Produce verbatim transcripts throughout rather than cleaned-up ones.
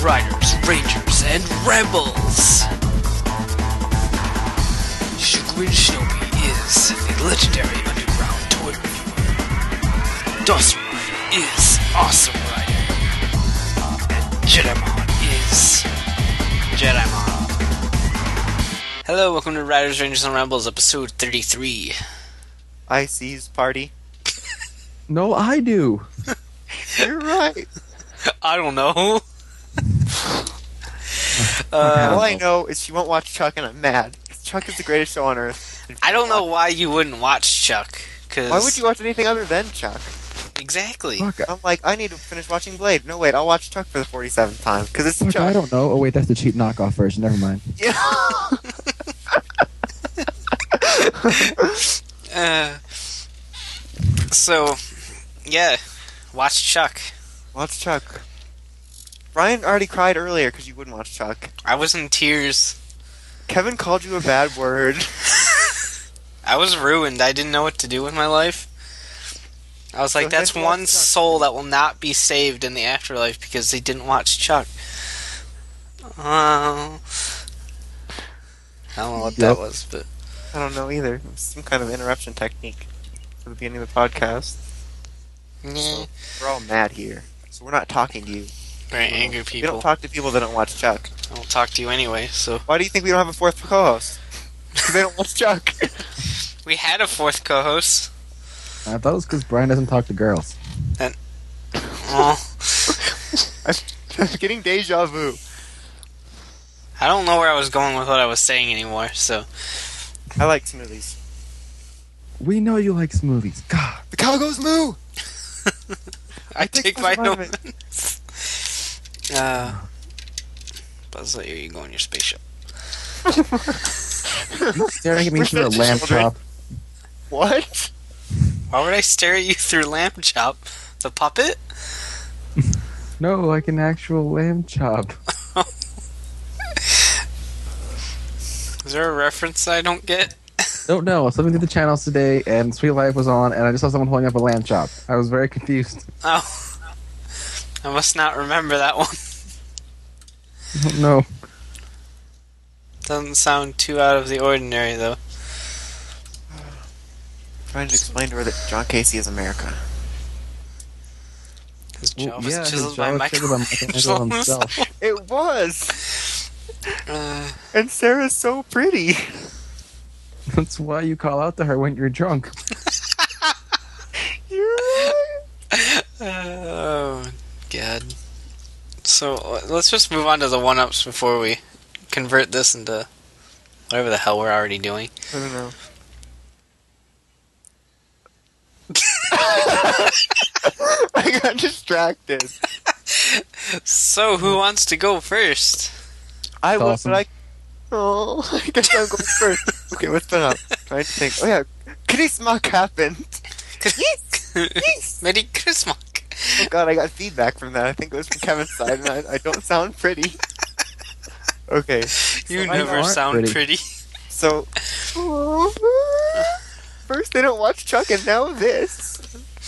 Riders, Rangers, and Rebels! Shukuin Shinobi is a legendary underground toy reviewer. Dawson Rider is Awesome Rider. And Jedimon is Jedimon. Hello, welcome to Riders, Rangers, and Rebels, episode thirty-three. I C's party. No, I do. You're right. I don't know. uh, All I know is she won't watch Chuck, and I'm mad. Chuck is the greatest show on earth. I don't know why you wouldn't watch Chuck. Cause Why would you watch anything other than Chuck? Exactly. Fuck, I'm like, I need to finish watching Blade. No, wait, I'll watch Chuck for the forty-seventh time because it's fuck, Chuck. I don't know. Oh wait, that's the cheap knockoff version. Never mind. Yeah. uh, so, yeah, watch Chuck. Watch Chuck. Brian already cried earlier because you wouldn't watch Chuck. I was in tears. Kevin called you a bad word. I was ruined. I didn't know what to do with my life. I was like, So that's then watch one Chuck. soul that will not be saved in the afterlife because they didn't watch Chuck. Oh. I don't know what that Yep. was, but... I don't know either. It was some kind of interruption technique for the beginning of the podcast. Yeah. We're all mad here. So we're not talking to you. Very angry We people. don't talk to people that don't watch Chuck. I won't talk to you anyway, so... Why do you think we don't have a fourth co-host? Because they don't watch Chuck. We had a fourth co-host. I thought it was because Brian doesn't talk to girls. Oh, I'm getting deja vu. I don't know where I was going with what I was saying anymore, so... I like smoothies. We know you like smoothies. God. The cow goes moo! I take take Buzz vitamins. uh, Buzz Lightyear, you go in your spaceship. You staring at me Where's through a that lamb children? chop. What? Why would I stare at you through Lamb Chop? The puppet? No, like an actual lamb chop. Is there a reference I don't get? Don't know. Something did the channels today, and Sweet Life was on, and I just saw someone holding up a lamb chop. I was very confused. Oh. I must not remember that one. I don't know. Doesn't sound too out of the ordinary, though. Trying to explain to her that John Casey is America. His Well, jaw was yeah, his chiseled jaw by was chiseled by Michelangelo Michelangelo himself. himself. It was! Uh, And Sarah's so pretty. That's why you call out to her when you're drunk. You're right. oh, God. So, uh, let's just move on to the one-ups before we convert this into whatever the hell we're already doing. I don't know. I got distracted. So, who wants to go first? I was, Awesome. but I... Oh, I guess I'm going first. Okay, what's been up? Trying to think. Oh yeah, Christmas happened. Yes! Merry Christmas! Oh god, I got feedback from that. I think it was from Kevin's side, and I, I don't sound pretty. Okay. You So I never aren't sound pretty. pretty. So... First they don't watch Chuck, and now this.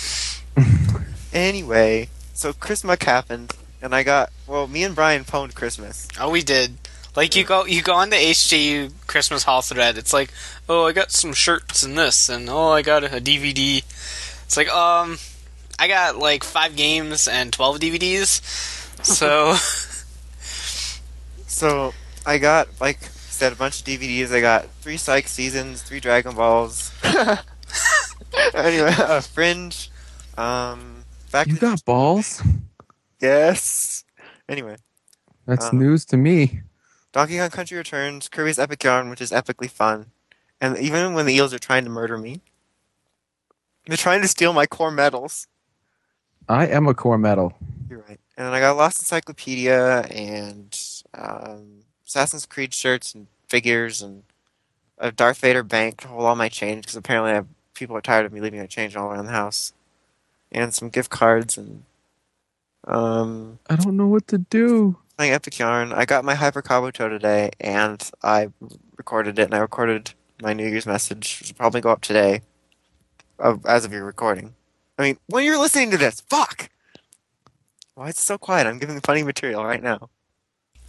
Anyway, so Christmas happened, and I got... Well, me and Brian pwned Christmas. Oh, we did. Like, you go you go on the H J U Christmas Hall thread, it's like, oh, I got some shirts and this, and oh, I got a D V D. It's like, um, I got, like, five games and twelve D V Ds, so... So, I got, like I said, a bunch of D V Ds. I got three Psych Seasons, three Dragon Balls. Anyway, uh, Fringe. Um, back You to- got balls? Yes. Anyway, That's Um, news to me. Donkey Kong Country Returns, Kirby's Epic Yarn, which is epically fun. And even when the eels are trying to murder me, they're trying to steal my core medals. I am a core metal. You're right. And then I got Lost Encyclopedia and um, Assassin's Creed shirts and figures and a Darth Vader bank to hold all my change because apparently I have, people are tired of me leaving my change all around the house. And some gift cards and um, I don't know what to do. playing Epic Yarn. I got my Hyper Kabuto today and I recorded it and I recorded my New Year's message, which will probably go up today of, as of your recording. I mean, when you're listening to this, fuck! Why is it so quiet? I'm giving funny material right now.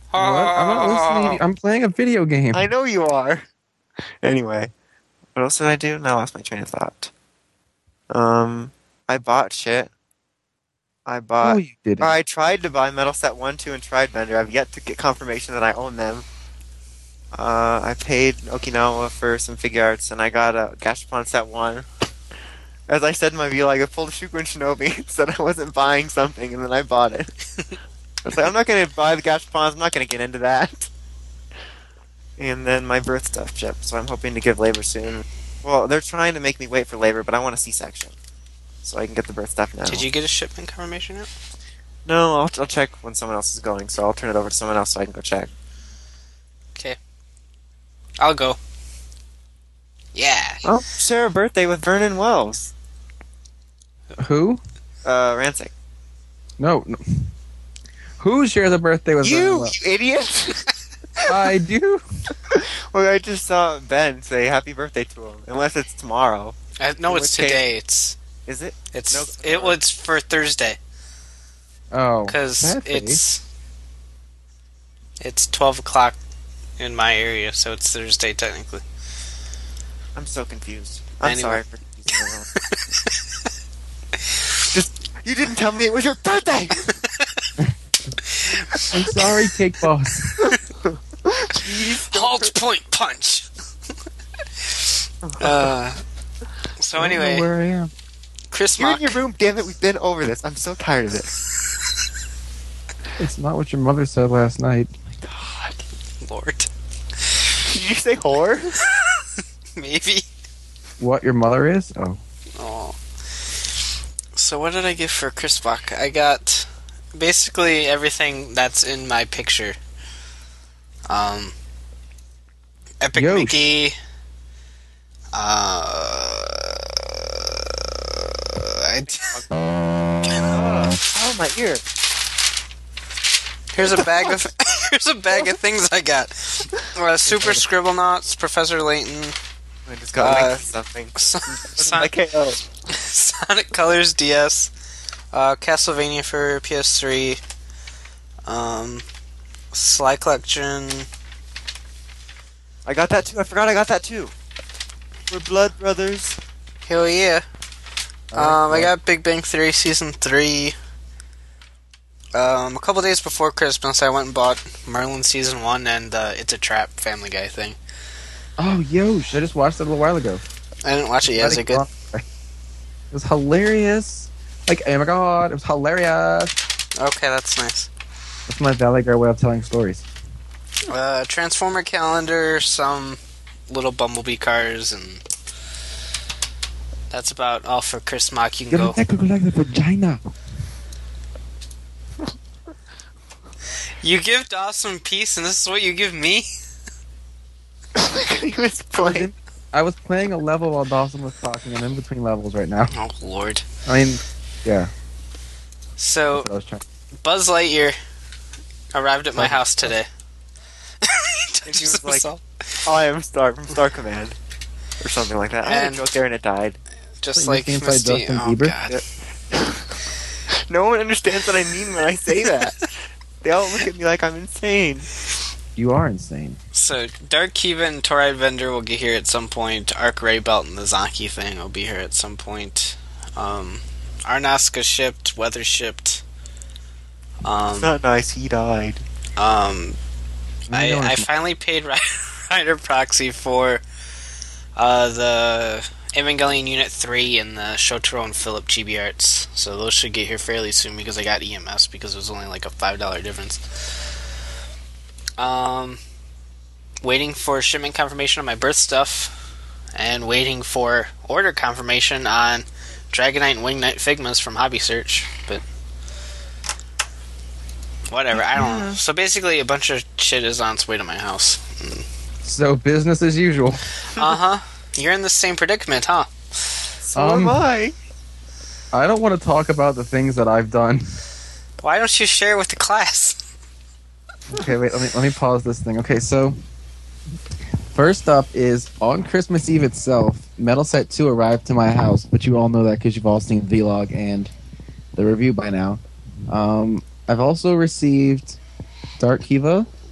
What? I'm not listening. I'm playing a video game. I know you are. Anyway, what else did I do? Now I lost my train of thought. Um, I bought shit. I bought. Oh, you did. Or I tried to buy Metal Set one, two, and Tridebender. I've yet to get confirmation that I own them. Uh, I paid Okinawa for some figure arts, and I got a Gashapon Set one. As I said in my vlog, I pulled a Shuko and Shinobi, said I wasn't buying something, and then I bought it. I was like, I'm not going to buy the Gashapons, I'm not going to get into that. And then my birth stuff chip, so I'm hoping to give labor soon. Well, they're trying to make me wait for labor, but I want a C-section. So I can get the birth stuff now. Did you get a shipment confirmation yet? No, I'll, I'll check when someone else is going, so I'll turn it over to someone else so I can go check. Okay. I'll go. Yeah. Oh, share a birthday with Vernon Wells. Who? Uh, Rancic. No, no. Who shares a birthday with You, Vernon Wells? you idiot! I do. Well, I just saw Ben say happy birthday to him. Unless it's tomorrow. Uh, no, In it's which case- today. It's Is it? it's No, it was for Thursday Oh, because sad face. it's it's twelve o'clock in my area, so it's Thursday technically. I'm so confused. I'm Anyway. sorry for confusing everyone. Just, you didn't tell me it was your birthday! I'm sorry, Cake Boss. Please don't Halt point punch. uh, so I don't know anyway, where I am. Chris You're Mock. in your room, damn it, we've been over this. I'm so tired of it. It's not what your mother said last night. God. Lord, Did you say whore? maybe. What your mother is? Oh, Oh. So what did I get for Chris Mock? I got basically everything that's in my picture. Um, Epic Yosh. Mickey. Uh, I d- Oh, my ear. here's a bag of here's a bag of things I got. Uh, Super Scribblenauts, Professor Layton, I just got Uh, linked to something. Son- My Son- K O. Sonic Colors D S, uh, Castlevania for P S three, um, Sly Collection. I got that too. I forgot I got that too. We're blood brothers. Hell yeah. Um, I Alright, got Big Bang Theory Season three. Um, a couple days before Christmas, I went and bought Merlin Season one and uh, It's a Trap Family Guy thing. oh, Yosh! I just watched it a little while ago. I didn't watch it yet. Is it good? It was hilarious. Like, oh my god, it was hilarious. Okay, that's nice. That's my Valley Girl way of telling stories. Uh, Transformer calendar, some little Bumblebee cars, and that's about all for Chris Mock. You can You're go. technical like the vagina. You give Dawson peace, and this is what you give me? he was playing. I was playing a level while Dawson was talking. I'm in between levels right now. Oh, Lord. I mean, yeah. So, That's what I was trying. Buzz Lightyear arrived at my Oh. house today. And he was like, Himself. I am Star from Star Command. Or something like that. I had a And- joke there and it died. Just Wait, like you inside Misty. Justin Oh, Bieber? God. No one understands what I mean when I say that. They all look at me like I'm insane. You are insane. So, Dark Kiva and Toride Vendor will get here at some point. Arc Ray Belt and the Zaki thing will be here at some point. Um, Arnaska shipped, Weather shipped. It's Um, not nice, he died. um, I, know I it's- finally paid Ri- Rider Proxy for uh, the Evangelion Unit three and the Shotaro and Philip Chibi Arts. So those should get here fairly soon because I got E M S because it was only like a five dollar difference. Um, waiting for shipment confirmation on my birth stuff, and waiting for order confirmation on Dragonite and Wingnite Figmas from Hobby Search, but whatever, I don't know. So basically, a bunch of shit is on its way to my house. So business as usual. Uh huh. You're in the same predicament, huh? So Um, am I. I don't want to talk about the things that I've done. Why don't you share with the class? Okay, wait. Let me let me pause this thing. Okay, so first up is on Christmas Eve itself, Metal Set two arrived to my house, but you all know that because you've all seen the vlog and the review by now. Um, I've also received Dark Kiva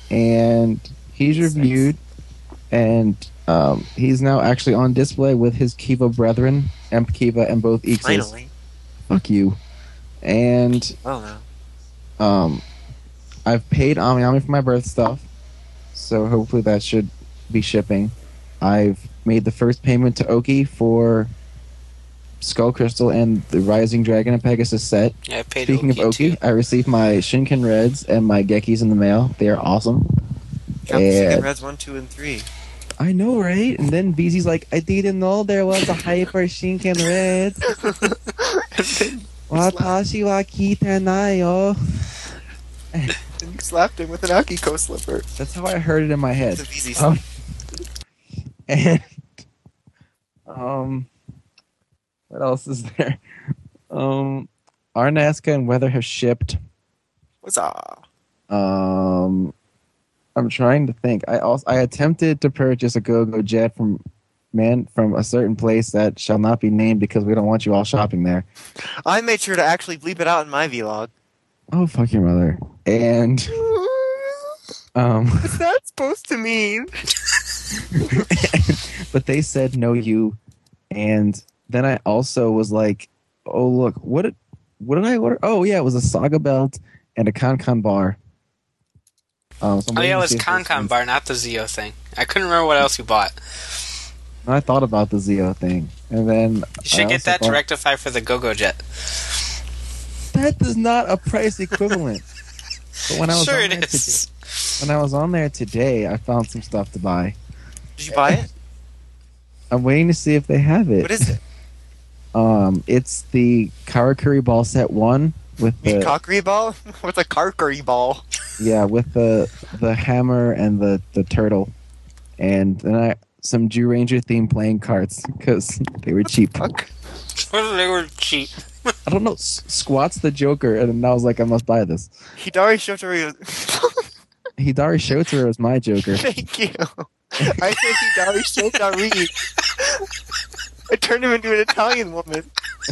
and he's Six. reviewed, and um, he's now actually on display with his Kiva brethren, Emp Kiva and both Ixes. Finally. Fuck you. And Oh no. um, I've paid Ami Ami for my birth stuff, so hopefully that should be shipping. I've made the first payment to Oki for Skull Crystal and the Rising Dragon and Pegasus set. Yeah, I paid Speaking Oki, of Oki, too. I received my Shinken Reds and my Gekis in the mail. They are awesome. Count the Shinken And- Reds one, two, and three. I know, right? And then B Z's like, I didn't know there was a Hyper Shinken Red. Watashi wa kita nayo. And you slapped him with an Akiko slipper. That's how I heard it in my head. It's a V Z Um, and um, what else is there? Um, Arnaska and Weather have shipped. What's up? Um, I'm trying to think. I also I attempted to purchase a Go-Go Jet from man from a certain place that shall not be named because we don't want you all shopping there. I made sure to actually bleep it out in my vlog. Oh, fuck your mother. And um, What's that supposed to mean? but they said no you, and then I also was like, oh look, what did what did I order? Oh yeah, it was a Saga belt and a Con bar. Um, so I'm Oh waiting yeah, it to was see if Con those ones- Bar, not the Zeo thing. I couldn't remember what else you bought. I thought about the Zeo thing, and then You should I get also that to thought- rectify for the Go-Go Jet. That is not a price equivalent. But when I was Sure on it there is. today, when I was on there today, I found some stuff to buy. Did you buy it? I'm waiting to see if they have it. What is it? Um, it's the Karakuri Ball Set One with You mean the cockery ball? What's a carcurry ball? yeah with the the hammer and the the turtle, and then I some Jew Ranger themed playing cards because they were cheap. Fuck. They were cheap. I don't know. S- Squat's the Joker, and I was like, I must buy this. Hidari Shotori. Hidari Shotaro is my Joker. Thank you. I said Hidari Shotori. I turned him into an Italian woman.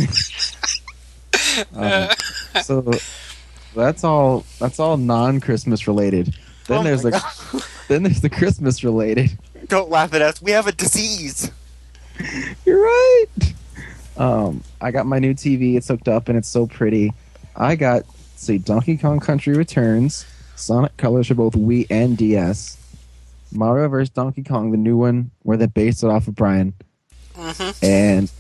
Um, so that's all. That's all non-Christmas related. Then Oh there's my the God. then there's the Christmas related. Don't laugh at us. We have a disease. You're right. Um, I got my new T V. It's hooked up and it's so pretty. I got see Donkey Kong Country Returns, Sonic Colors for both Wii and D S, Mario vs Donkey Kong, the new one where they based it off of Brian, Mm-hmm. and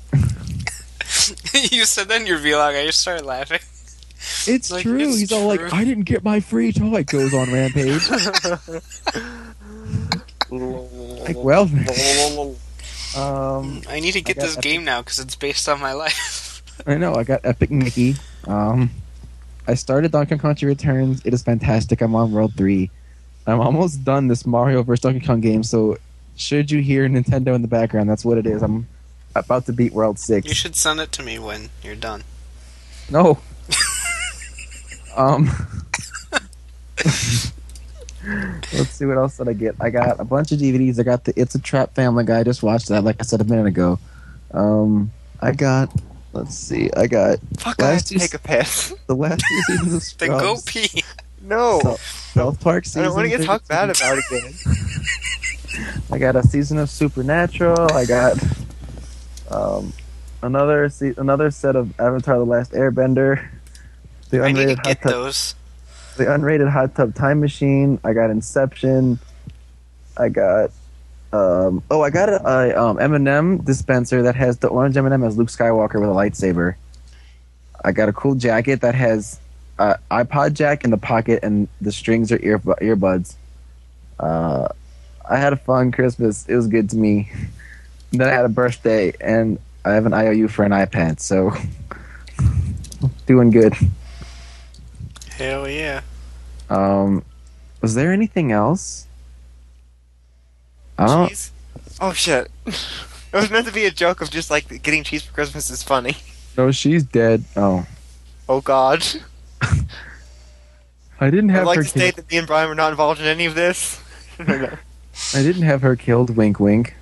You said that in your vlog. I just started laughing. it's Like, true. it's He's all like, true. "I didn't get my free toy." Goes on Rampage. Like, well, um, I need to get got this Epic- game now because it's based on my life. I know. I got Epic Mickey. Um, I started Donkey Kong Country Returns. It is fantastic. I'm on World three. I'm almost done this Mario vs Donkey Kong game. So, should you hear Nintendo in the background, that's what it is. I'm about to beat World six. You should send it to me when you're done. No. um. Let's see what else did I get. I got a bunch of D V Ds. I got the It's a Trap Family Guy. I just watched that, like I said a minute ago. Um, I got. Let's see. I got Fuck, I have Last to two- take a piss. the last two seasons of Then go Scrubs. pee. No. So- South Park I season. don't want to get talked bad thirty-two. about again. I got a season of Supernatural. I got um, another se- another set of Avatar: The Last Airbender. The I need to unrated hot get tub, those. the unrated Hot Tub Time Machine. I got Inception. I got um, oh, I got a, a um, M and M dispenser that has the orange M and M as Luke Skywalker with a lightsaber. I got a cool jacket that has uh, iPod jack in the pocket and the strings are ear earbuds. Uh, I had a fun Christmas. It was good to me. Then I had a birthday, and I have an I O U for an iPad, so doing good. Hell yeah. Um, was there anything else? I don't. Cheese? Oh shit. It was meant to be a joke of just like getting cheese for Christmas is funny. No, she's dead. Oh, Oh god. I didn't I'd have like her. to state that me and Brian were not involved in any of this. Killed. I didn't have her killed. Wink, wink.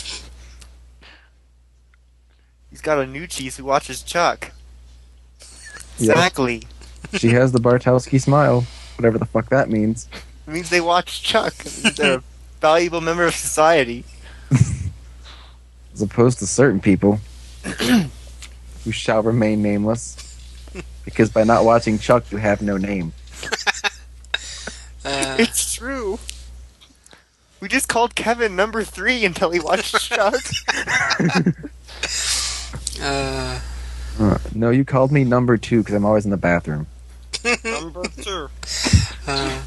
He's got a new cheese who watches Chuck. Yeah. Exactly. She has the Bartowski smile, whatever the fuck that means. It means they watch Chuck. It means they're a valuable member of society. As opposed to certain people who shall remain nameless. Because by not watching Chuck, you have no name. Uh, It's true. We just called Kevin number three until he watched Chuck. uh, Uh, no, you called me number two because I'm always in the bathroom. number two. uh,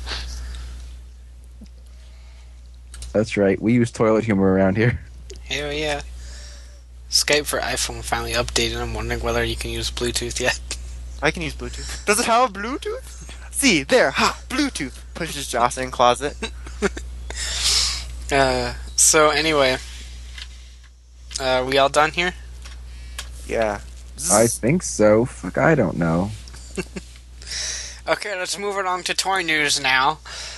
That's right. We use toilet humor around here. hell yeah. Skype for iPhone finally updated. I'm wondering whether you can use Bluetooth yet. I can use Bluetooth. Does it have Bluetooth? See, there, ha, Bluetooth. Pushes Joss in closet. Uh, so anyway, uh, we all done here? Yeah. I think so. Fuck, I don't know. Okay, let's move along to toy news now.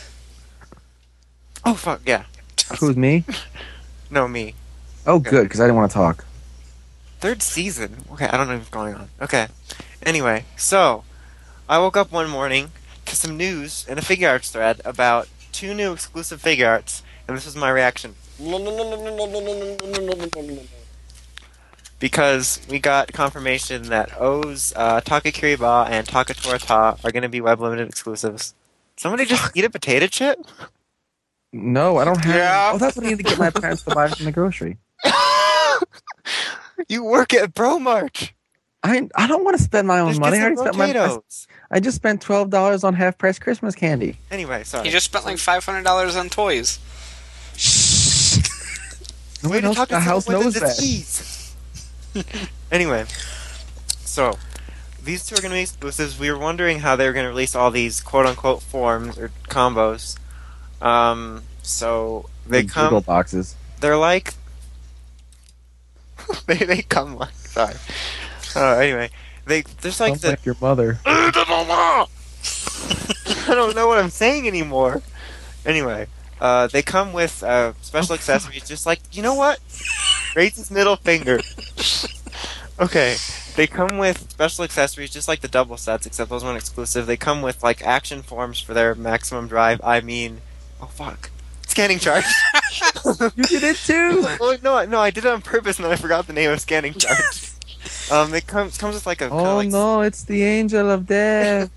Oh, fuck, yeah. Who's me? No, me. Oh, good, because I didn't want to talk. Third season? Okay, I don't know what's going on. Okay. Anyway, so, I woke up one morning to some news in a figure arts thread about two new exclusive figure arts, and this was my reaction. Because we got confirmation that O's uh, Takakiriba and Takatorata are going to be web limited exclusives. Somebody just eat a potato chip? No, I don't have... Yeah. Oh, that's what I need to get my parents to buy from the grocery. You work at Bromart. I I don't want to spend my own Just money. get I already some spent my... I, potatoes. I just spent twelve dollars on half-price Christmas candy. Anyway, sorry. You just spent like five hundred dollars on toys. No Way one to else talk in the to house someone knows with that. disease. Anyway, so these two are going to be exclusives. We were wondering how they were going to release all these quote-unquote forms or combos. Um, so they Big come. Google boxes. They're like. they they come like sorry. Uh, anyway, they there's like Sounds the. like your mother. I don't know what I'm saying anymore. Anyway, uh, they come with uh, special accessories, just like, you know what? Raise his middle finger. Okay, they come with special accessories, just like the double sets, except those weren't exclusive. They come with, like, action forms for their maximum drive. I mean, oh fuck. Scanning charge. You did it too! Oh, no, no, I did it on purpose and then I forgot the name of scanning charge. Um, it comes comes with like a. kinda Oh like, no, it's the angel of death.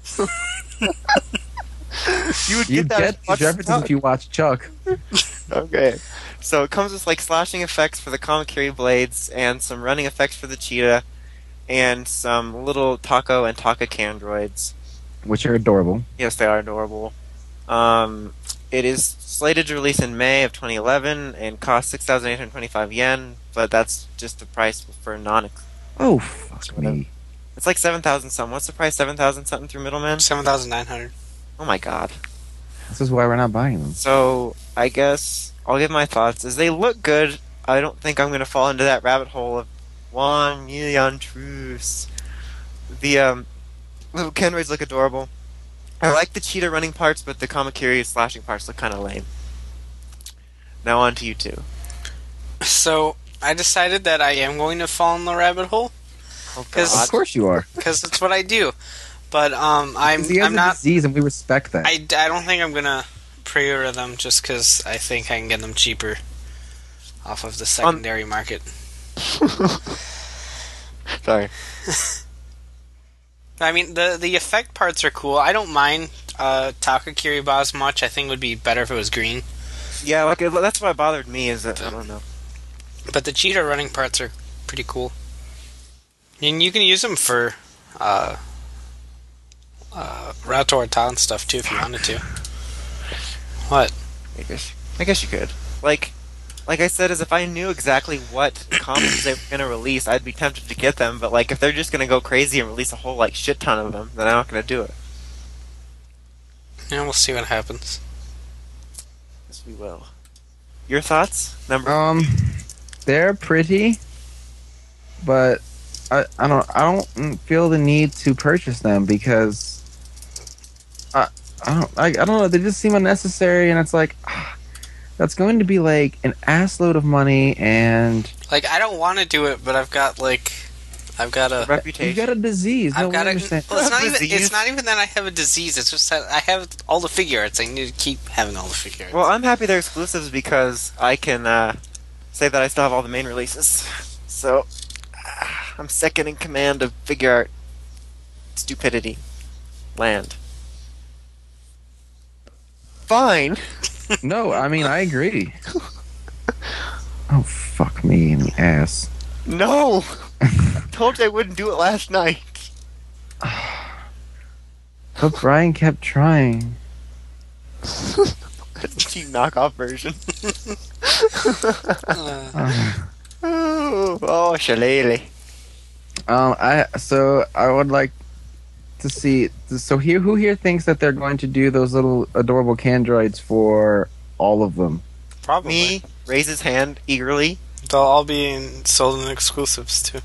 You would You get that. get if you these watched references Chuck. if you watch Chuck. Okay. So it comes with like slashing effects for the Kamakiri blades and some running effects for the cheetah and some little Taco and Taka Candroids. Which are adorable. Yes, they are adorable. Um, it is slated to release in May of twenty eleven and cost six thousand eight hundred twenty-five yen, but that's just the price for non. Oh, fuck me. It's like seven thousand something. What's the price? seven thousand something through middleman? Seven thousand nine hundred. Oh my god. This is why we're not buying them. So, I guess I'll give my thoughts. As they look good, I don't think I'm going to fall into that rabbit hole of one million truths. The um, little Kenroids look adorable. I like the cheetah running parts, but the Kamakiri slashing parts look kind of lame. Now on to you two. So I decided that I am going to fall in the rabbit hole Oh, 'Cause- God. Of course you are. because that's what I do. But um, I'm Because he has I'm a not. disease, and we respect that. I, I don't think I'm gonna pre-order them just because I think I can get them cheaper off of the secondary market. Sorry. I mean, the the effect parts are cool. I don't mind uh, Takakiri Boss much. I think it would be better if it was green. Yeah, like it- that's what bothered me. Is that I don't know. But the cheetah running parts are pretty cool. And you can use them for uh, uh, Ratorata and stuff too if you wanted to. What? I guess I guess you could. Like, like I said, is if I knew exactly what combos they were gonna release, I'd be tempted to get them. But like, if they're just gonna go crazy and release a whole like shit ton of them, then I'm not gonna do it. Yeah, we'll see what happens. Yes, we will. Your thoughts? Number. Um, they're pretty, but I I don't I don't feel the need to purchase them because I I don't I, I don't know, they just seem unnecessary, and it's like ah, that's going to be like an ass load of money, and Like, I don't want to do it, but I've got like I've got a. Reputation. You got a disease. No, I've got we a. understand. Well, it's not even. Disease? It's not even that I have a disease. It's just that I have all the figure arts. I need to keep having all the figure arts. Well, I'm happy they're exclusives because I can uh, say that I still have all the main releases. So, ah, I'm second in command of figure art stupidity land. Fine. No, I mean I agree. Oh fuck me in the ass. No. I told you I wouldn't do it last night. But Brian kept trying. That's a cheap knockoff version. Uh, Uh, oh, oh, shillelagh. um, I so I would like to see. So here, who here thinks that they're going to do those little adorable Candroids for all of them? probably. Me raise his hand eagerly. They'll all be in, sold in exclusives too.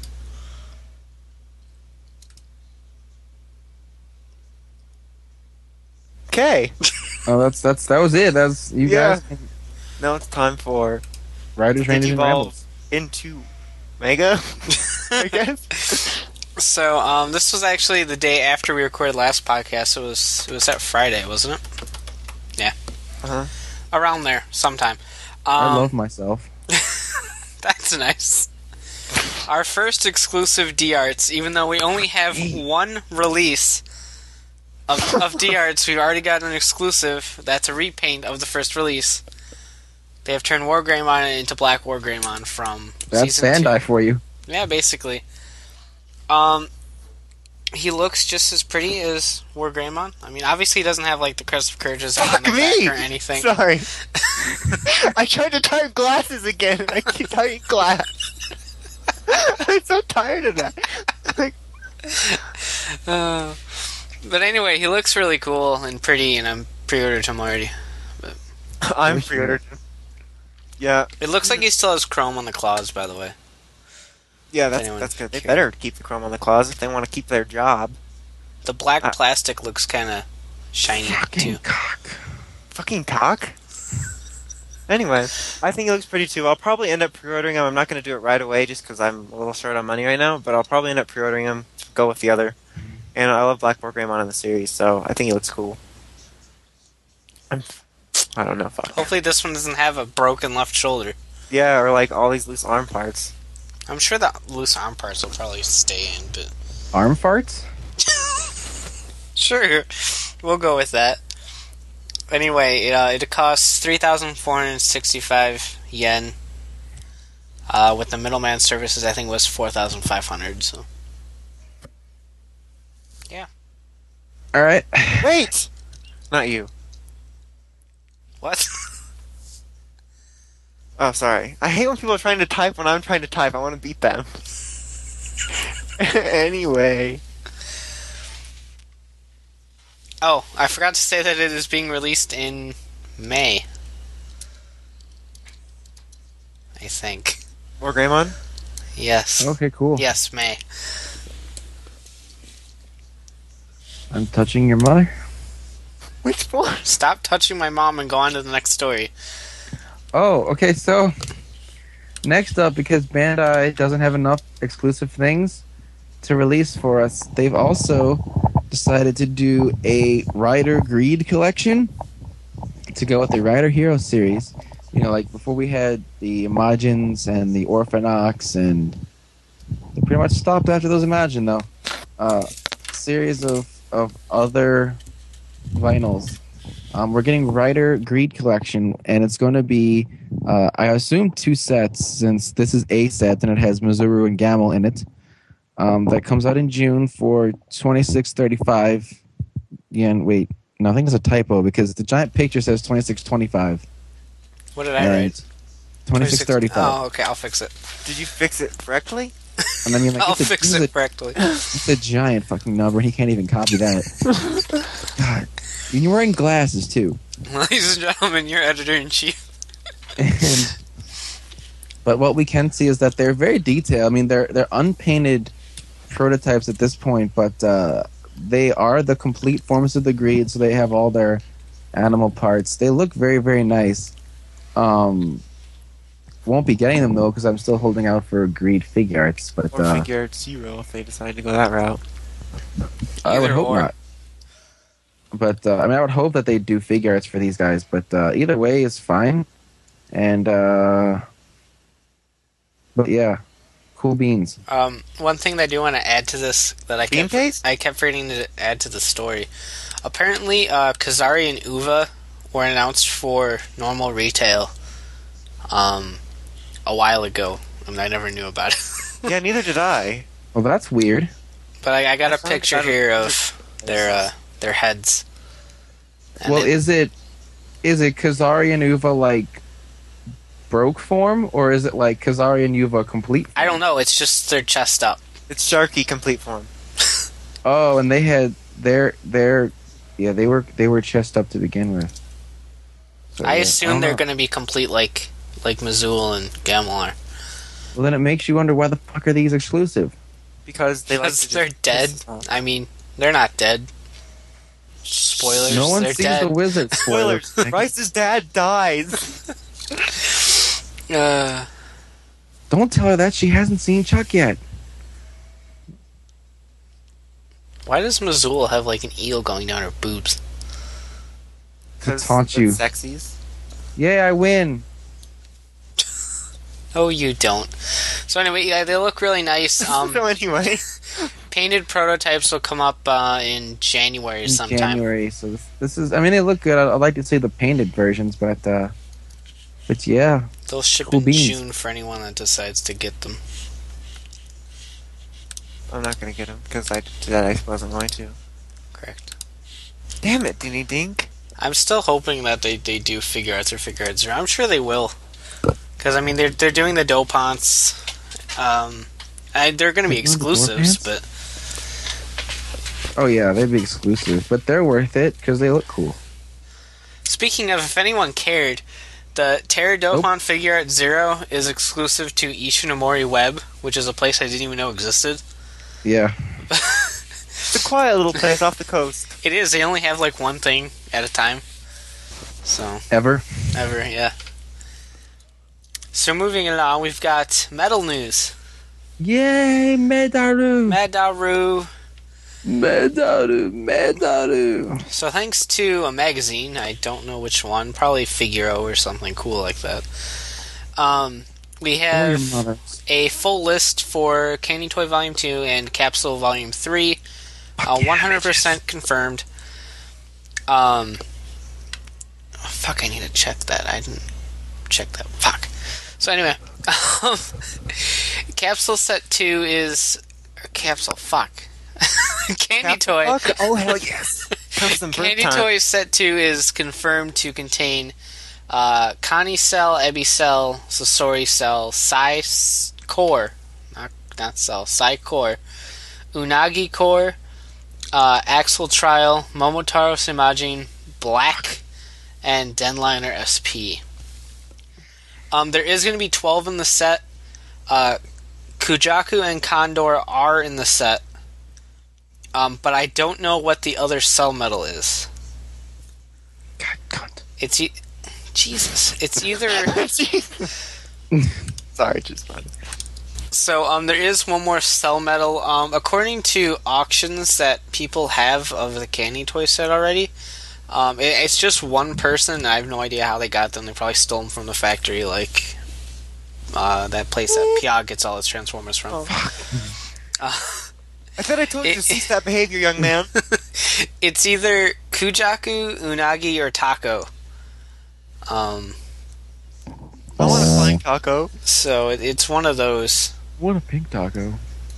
Okay. Oh, that's that's that was it. That's you Yeah. guys. Can, Now it's time for Riders, Rangers, and Digivolve Rambles. into Mega, I guess. So, um, this was actually the day after we recorded last podcast. It was it was that Friday, wasn't it? Yeah. Uh-huh. Around there, sometime. Um, I love myself. That's nice. Our first exclusive D-Arts, even though we only have one release of, of D-Arts, we've already got an exclusive that's a repaint of the first release. They have turned War Greymon into Black War Greymon from That's season Bandai two. for you. Yeah, basically. Um, he looks just as pretty as War Greymon. I mean, obviously he doesn't have like the Crest of Courage's on Fuck the me! back or anything. Sorry. I tried to type glasses again, and I keep typing glass. I'm so tired of that. Like, Uh, but anyway, he looks really cool and pretty, and I'm pre-ordered him already. I'm pre-ordered. Yeah, It looks like he still has chrome on the claws, by the way. yeah, that's Anyone that's good. They cares. better keep the chrome on the claws if they want to keep their job. The black Uh, plastic looks kind of shiny too. cock. Fucking cock. Anyway, I think it looks pretty too. I'll probably end up pre-ordering them. I'm not going to do it right away just because I'm a little short on money right now, but I'll probably end up pre-ordering them. Go with the other. And I love Black War Greymon in the series, so I think he looks cool. I'm, I don't know, fuck. Hopefully, this one doesn't have a broken left shoulder. Yeah, or like all these loose arm parts. I'm sure the loose arm parts will probably stay in, but Arm farts? sure, we'll go with that. Anyway, it, uh, it costs three thousand four hundred sixty-five yen. Uh, with the middleman services, I think was four thousand five hundred. So All right. Wait! Not you. what? Oh, sorry. I hate when people are trying to type when I'm trying to type. I want to beat them. Anyway. Oh, I forgot to say that it is being released in May. I think. More Greymon? Yes. Okay, cool. Yes, May. I'm touching your mother. Which one? Stop touching my mom and go on to the next story. Oh, okay. So next up, because Bandai doesn't have enough exclusive things to release for us, they've also decided to do a Rider Greed collection to go with the Rider Hero series. You know, like before we had the Imagines and the Orphanox, and they pretty much stopped after those Imagine, though. Uh, series of, of other vinyls. Um, we're getting Rider Greed Collection, and it's going to be, uh, I assume, two sets, since this is a set and it has Mizuru and Gamel in it. Um, that comes out in June for twenty-six thirty-five yen. Wait, no, I think it's a typo because the giant picture says twenty-six twenty-five. What did I write? twenty-six thirty-five. Oh, okay, I'll fix it. Did you fix it correctly? And then you're like, I'll it's a, fix it's it a, correctly. it's a giant fucking number, and he can't even copy that. God. And you're wearing glasses, too. Ladies and gentlemen, your editor-in-chief. And, but what we can see is that they're very detailed. I mean, they're they're unpainted prototypes at this point, but uh, they are the complete forms of the greed, so they have all their animal parts. They look very, very nice. Um, won't be getting them though because I'm still holding out for Greed Figure Arts. But Or uh, Figure Arts Zero if they decide to go that route. I would Either hope or. not. But uh, I mean, I would hope that they do figure arts for these guys. But uh, either way is fine. And uh, but yeah, cool beans. Um, one thing that I do want to add to this that I Bean kept paste? I kept forgetting to add to the story. Apparently, uh, Kazari and Uva were announced for normal retail um, a while ago, and I never knew about it. Yeah, neither did I. Well, that's weird. But I, I got I a found picture out- here of their uh, their heads. And Well, it- is it is it Kazari and Uva like broke form, or is it like Kazari and Uva complete form? I don't know. It's just their chest up. It's Sharky complete form. Oh, and they had their their yeah they were they were chest up to begin with. So, I yeah, assume don't they're know. going to be complete like like Mazul and Gamlar. Well, then it makes you wonder why the fuck are these exclusive? Because they like Because to just they're dead. piss us off. I mean, they're not dead. Spoilers. No one they're sees dead. the wizard. Spoilers. Spoilers. Bryce's dad dies. Uh, Don't tell her that she hasn't seen Chuck yet. why does Mazul have like an eel going down her boobs? To taunt you. Sexies. Yay, I win. Oh, you don't. So anyway, yeah, they look really nice. Um, so anyway, painted prototypes will come up uh, in January In sometime. January, so this, this is. I mean, they look good. I, I'd like to see the painted versions, but uh, but yeah, They'll ship Cool in beans. June for anyone that decides to get them. I'm not gonna get him because I did that. I wasn't going to. Correct. Damn it, Dinny Dink. I'm still hoping that they, they do figure arts or figure arts zero. I'm sure they will. Because, I mean, they're they're doing the Dopants. Um, I, they're going to be They're doing the exclusives, Dopants? but oh yeah, they'd be exclusive, but they're worth it because they look cool. speaking of, if anyone cared, the Terra Dopant Figure Art Zero is exclusive to Ishinomori Web, which is a place I didn't even know existed. Yeah, It's a quiet little place off the coast. It is. They only have like one thing at a time. So, ever. ever, yeah. So moving along, we've got metal news. Yay, Medaru, Madaru. Medaru, Medaru. So thanks to a magazine, I don't know which one, probably Figuro or something cool like that. Um, we Oh, your have mother. a full list for Candy Toy Volume two and Capsule Volume three. Uh, one hundred percent confirmed. Um, oh, fuck, I need to check that. I didn't check that. Fuck. So anyway, um, Capsule Set two is... Or Capsule, fuck. Candy Toy. Fuck. Oh hell yes. Custom birth Candy time. Toy Set two is confirmed to contain uh, Connie Cell, Ebby Cell, Sasori Cell, Sai S- Core, not, not Cell, Sai Core, Unagi Core, uh, Axel Trial, Momotaro Simajin, Black, and Denliner S P. Um, there is going to be twelve in the set. Uh, Kujaku and Condor are in the set. Um, but I don't know what the other cell metal is. God, cunt. It's e- Jesus. It's either Sorry, just fun. so. Um, there is one more cell metal. Um, according to auctions that people have of the Candy Toy set already, um, it, it's just one person. I have no idea how they got them. They probably stole them from the factory, like uh, that place that Piag gets all its Transformers from. Oh. Uh, I thought I told you to It- cease that behavior, young man. it's either Kujaku, Unagi, or Taco. Um, I want a Oh. flying taco. so it, it's one of those. What a pink taco.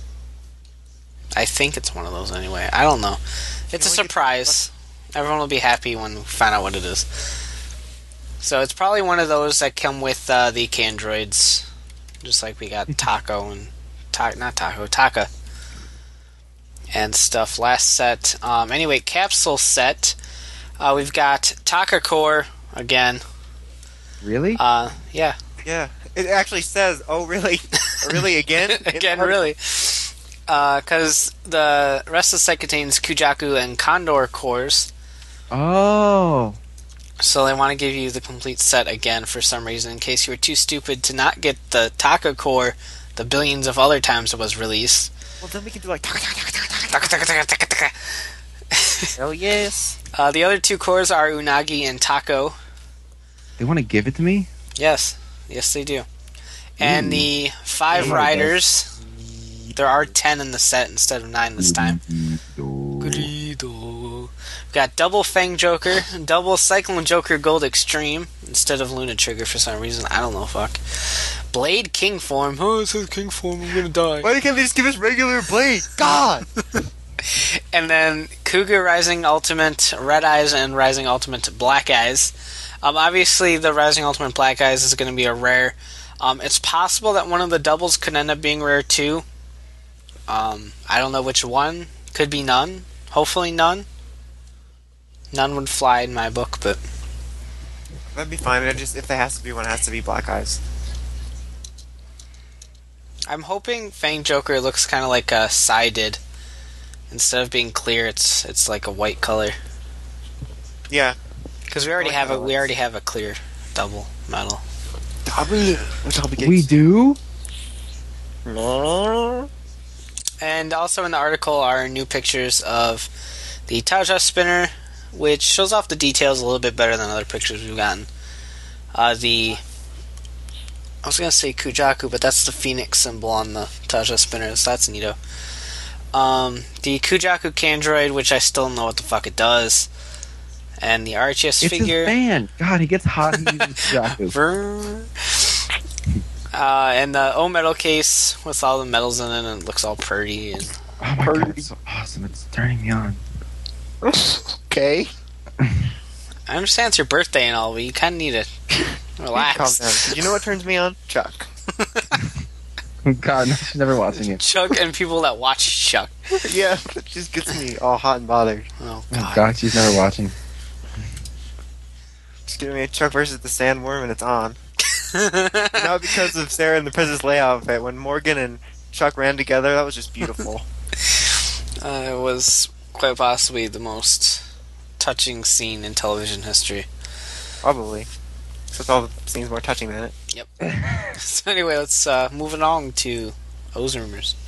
I think it's one of those anyway. I don't know. It's a Can we get- surprise. Everyone will be happy when we find out what it is. So it's probably one of those that come with uh, the Candroids, just like we got Taco and ta- not Taco, Taka and stuff. Last set. Um, anyway, capsule set. Uh, we've got Taka Core again. Really? Uh, yeah, Yeah. It actually says, oh, really? really again? again, really. Because the rest of the set contains Kujaku and Condor cores. oh. So they want to give you the complete set again for some reason, in case you were too stupid to not get the Taka Core the billions of other times it was released. Well, then we can do like. Taka, taka, taka, taka, taka. Hell yes. Uh, the other two cores are Unagi and Taco. They want to give it to me? Yes, yes they do. And Ooh. the five Oh my riders. There are ten in the set instead of nine this time. Greedo. Greedo. We've got double Fang Joker, double Cyclone Joker Gold Extreme instead of Luna Trigger for some reason. I don't know, fuck. Blade King form. Oh, it says King form. I'm gonna die. Why can't they just give us regular Blade? God! And then Cougar Rising Ultimate Red Eyes and Rising Ultimate Black Eyes. Um, obviously, the Rising Ultimate Black Eyes is going to be a rare. Um, it's possible that one of the doubles could end up being rare too. Um, I don't know which one. Could be none. Hopefully none. None would fly in my book, but That'd be fine. It just if there has to be one, it has to be Black Eyes. I'm hoping Fang Joker looks kind of like a Psy did. Instead of being clear, it's it's like a white color. Yeah. Because we already White have a color. we already have a clear double metal. We do? No. And also in the article are new pictures of the Taja spinner, which shows off the details a little bit better than other pictures we've gotten. Uh, the I was gonna say Kujaku, but that's the phoenix symbol on the Taja spinner, so that's neato. Um, the Kujaku Candroid, which I still don't know what the fuck it does, and the R H S It's figure. his fan. God, he gets hot. He uses Jaku. Brrr. Uh, and the O metal case with all the metals in it, and it looks all pretty. And Oh my god, it's so awesome. It's turning me on. Okay. I understand it's your birthday and all, but you kind of need to relax. Calm down. You know what turns me on? Chuck. God, no, she's never watching it. Chuck and people that watch Chuck. Yeah, that just gets me all hot and bothered. Oh, Oh God. god, she's never watching. Just give me a Chuck versus the Sandworm and it's on. Not because of Sarah and the Princess Leia outfit. When Morgan and Chuck ran together, that was just beautiful. Uh, it was quite possibly the most touching scene in television history. Probably. Except all the scenes more touching than it. So anyway, let's uh, move along to O's rumors.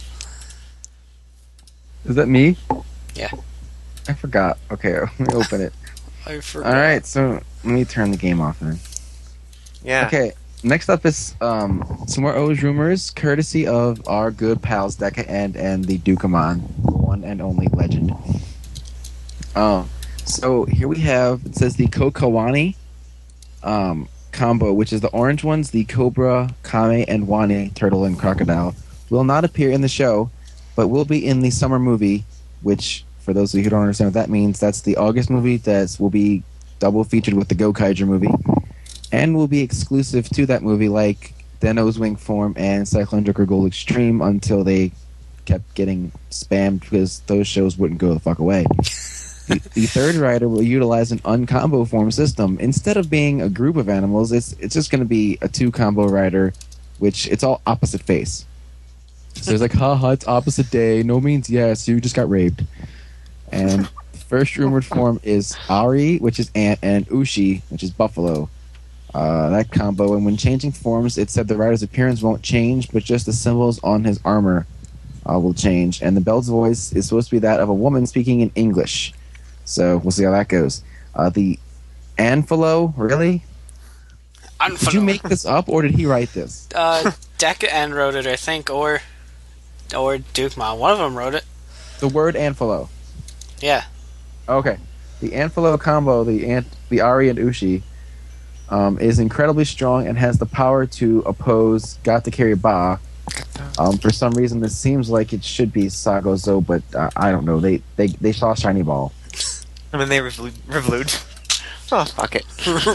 Is that me? Yeah. I forgot. Okay, let me open it. I forgot. Alright, so let me turn the game off then. Yeah. Okay, next up is um, some more O's rumors, courtesy of our good pals Deca End and the Dukamon, the one and only legend. Um, so here we have, it says the Kokawani um, combo, which is the orange ones, the Cobra, Kame, and Wani, turtle and crocodile, will not appear in the show, but will be in the summer movie, which, for those of you who don't understand what that means, that's the August movie that will be double featured with the Gokaiger movie, and will be exclusive to that movie like Deno's Wing Form and Cyclone Joker Gold Extreme until they kept getting spammed because those shows wouldn't go the fuck away. The, the third rider will utilize an uncombo form system. Instead of being a group of animals, it's it's just going to be a two combo rider, which it's all opposite face. So it's like, haha, it's opposite day. No means yes. You just got raped. And the first rumored form is Ari, which is ant, and Ushi, which is buffalo. Uh, that combo. And when changing forms, it said the rider's appearance won't change, but just the symbols on his armor uh, will change. And the belt's voice is supposed to be that of a woman speaking in English. So we'll see how that goes. Uh, the Anfalo, really? Did you make this up, or did he write this? Uh, Deca N wrote it, I think, or or Dukemon. One of them wrote it. The word Anfalo. Yeah. Okay. The Anfalo combo, the Ant, the Ari and Ushi, um, is incredibly strong and has the power to oppose Gatakiri Ba. Um, for some reason, this seems like it should be Sagozo, but uh, I don't know. They, they they saw Shiny Ball. I mean, they reviewed. reviewed. Oh, fuck it.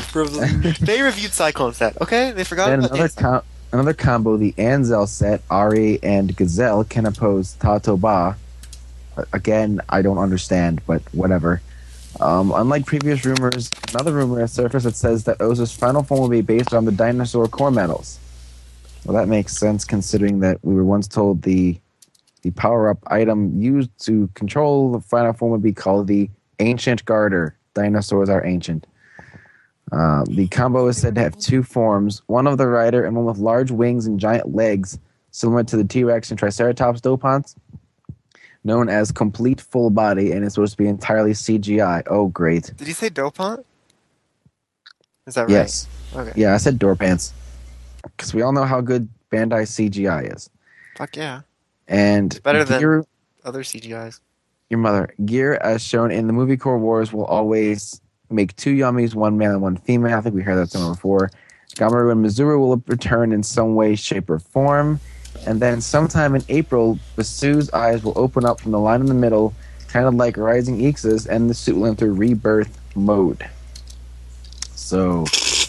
They reviewed Cyclone set, okay? They forgot Then about another the com- another combo, the Anzel set, Ari and Gazelle can oppose Tato Ba. Uh, Again, I don't understand, but whatever. Um, unlike previous rumors, another rumor has surfaced that says that Oza's final form will be based on the dinosaur core metals. Well, that makes sense considering that we were once told the the power-up item used to control the final form would be called the Ancient Garter. Dinosaurs are ancient. Uh, the combo is said to have two forms, one of the rider and one with large wings and giant legs, similar to the T-Rex and Triceratops Dopants, known as complete full body, and is supposed to be entirely C G I. Oh, great. Did you say Dopant? Is that right? Yes. Okay. Yeah, I said door pants. Because we all know how good Bandai C G I is. Fuck yeah. And better than- gear, Other C G Is. your mother, gear as shown in the movie Core Wars will always make two yummies, one male and one female. I think we heard that somewhere before. Gamaru and Mizuru will return in some way, shape, or form. And then sometime in April, Basu's eyes will open up from the line in the middle, kind of like Rising Ixa's, and the suit will enter rebirth mode. So...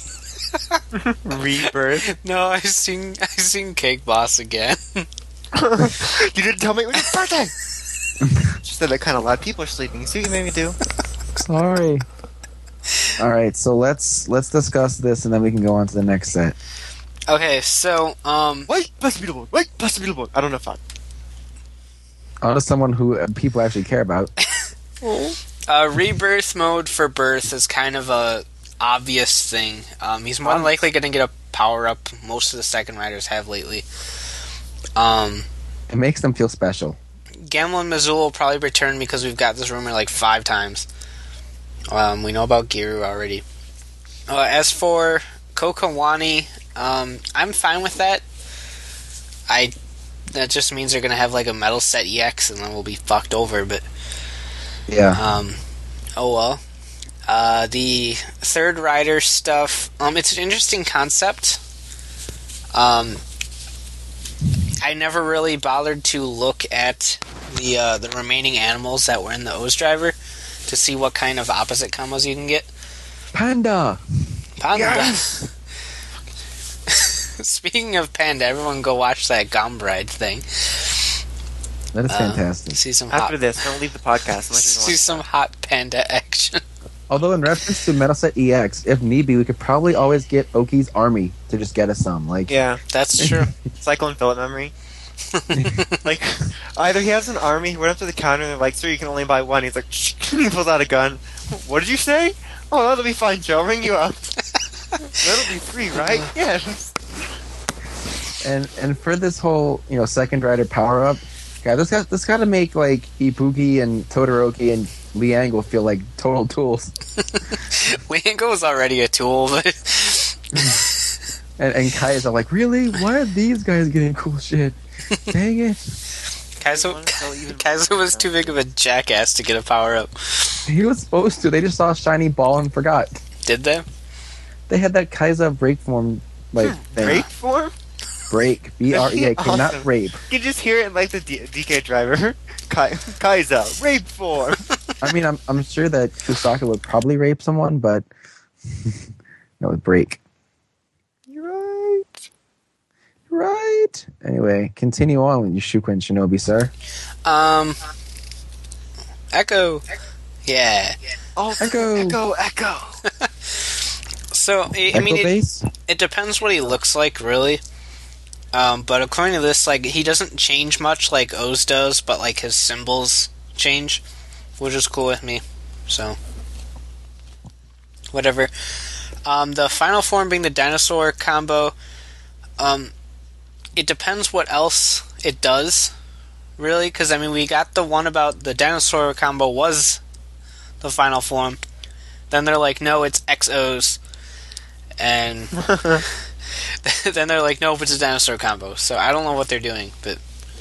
Rebirth. No, I sing I sing Cake Boss again. You didn't tell me it was your birthday! She said that kind of loud. People are sleeping. See what you made me do? Sorry. All right, so let's let's discuss this, and then we can go on to the next set. Okay, so um, Wait, pass the Beetleborg. Wait, pass the Beetleborg. I don't have fun. On to someone who uh, people actually care about. uh, rebirth mode for Birth is kind of a obvious thing. Um, he's more than likely going to get a power up. Most of the second riders have lately. Um, It makes them feel special. Gamma and Missoula will probably return because we've got this rumor like five times. Um, we know about Giru already. Uh, as for Kokawani, um, I'm fine with that. I that just means they're gonna have like a metal set E X and then we'll be fucked over. But Yeah. um, oh well. Uh, the third rider stuff. Um, it's an interesting concept. Um, I never really bothered to look at the uh, the remaining animals that were in the O's driver to see what kind of opposite combos you can get. Panda. Panda. Yes! Speaking of Panda, everyone go watch that Gombride thing. That is Uh, fantastic. See some After hot, this, don't leave the podcast unless you see want. some hot panda action. Although in reference to Metal Set E X, if need be, we could probably always get Oki's army to just get us some. Like, Yeah, That's true. Cyclone Philip memory. Like, either he has an army, he went up to the counter and they're like, sir, you can only buy one. He's like, shh, he pulls out a gun. What did you say? Oh, that'll be fine, Joe. I'll ring you up. That'll be free, right? Yes. and and for this whole you know second rider power up, yeah, this got this got to make like Ibuki and Todoroki and Liangle feel like total tools. Wango is already a tool, but And, and Kai's are like, really? Why are these guys getting cool shit? Dang it! Kaizo, Kaizo was too big of a jackass to get a power up. He was supposed to. They just saw a shiny ball and forgot. Did they? They had that Kaiza break form like thing. Break form? Break. B R E A K, Awesome. not rape. You can just hear it in like the D- DK driver. Kai- Kaiza, rape form. I mean, I'm I'm sure that Kusaka would probably rape someone, but no, it break. You're right. Right. Anyway, continue on with your Shuken Shinobi, sir. Um, Echo. Yeah. Oh, Echo. Echo, Echo. So I, I Echo mean, it, base? it depends what he looks like, really. Um, but according to this, like he doesn't change much like O's does, but like his symbols change, which is cool with me. So, whatever. Um, the final form being the dinosaur combo. Um, it depends what else it does, really, because I mean we got the one about the dinosaur combo was the final form. Then they're like, no, it's X O's, and then they're like, nope, it's a dinosaur combo. So I don't know what they're doing, but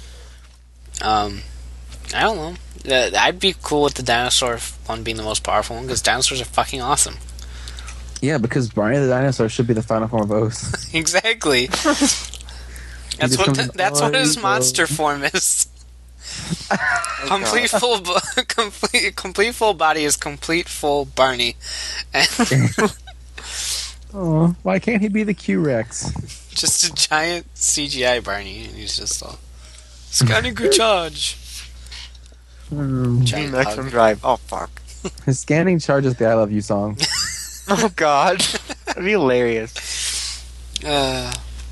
um, I don't know. Uh, I'd be cool with the dinosaur one being the most powerful one because dinosaurs are fucking awesome. Yeah, because Barney the dinosaur should be the final form of O's. Exactly. That's just what comes in, that's what his "Oh, monster form is. complete full, bo- complete complete full body is complete full Barney, and Oh, why can't he be the Q-Rex? just a giant C G I Barney, and he's just all scanning good charge. Hmm. Giant Maximum hug. drive. Oh, fuck. His scanning charges the I Love You song. Oh, God. That'd be hilarious. Uh,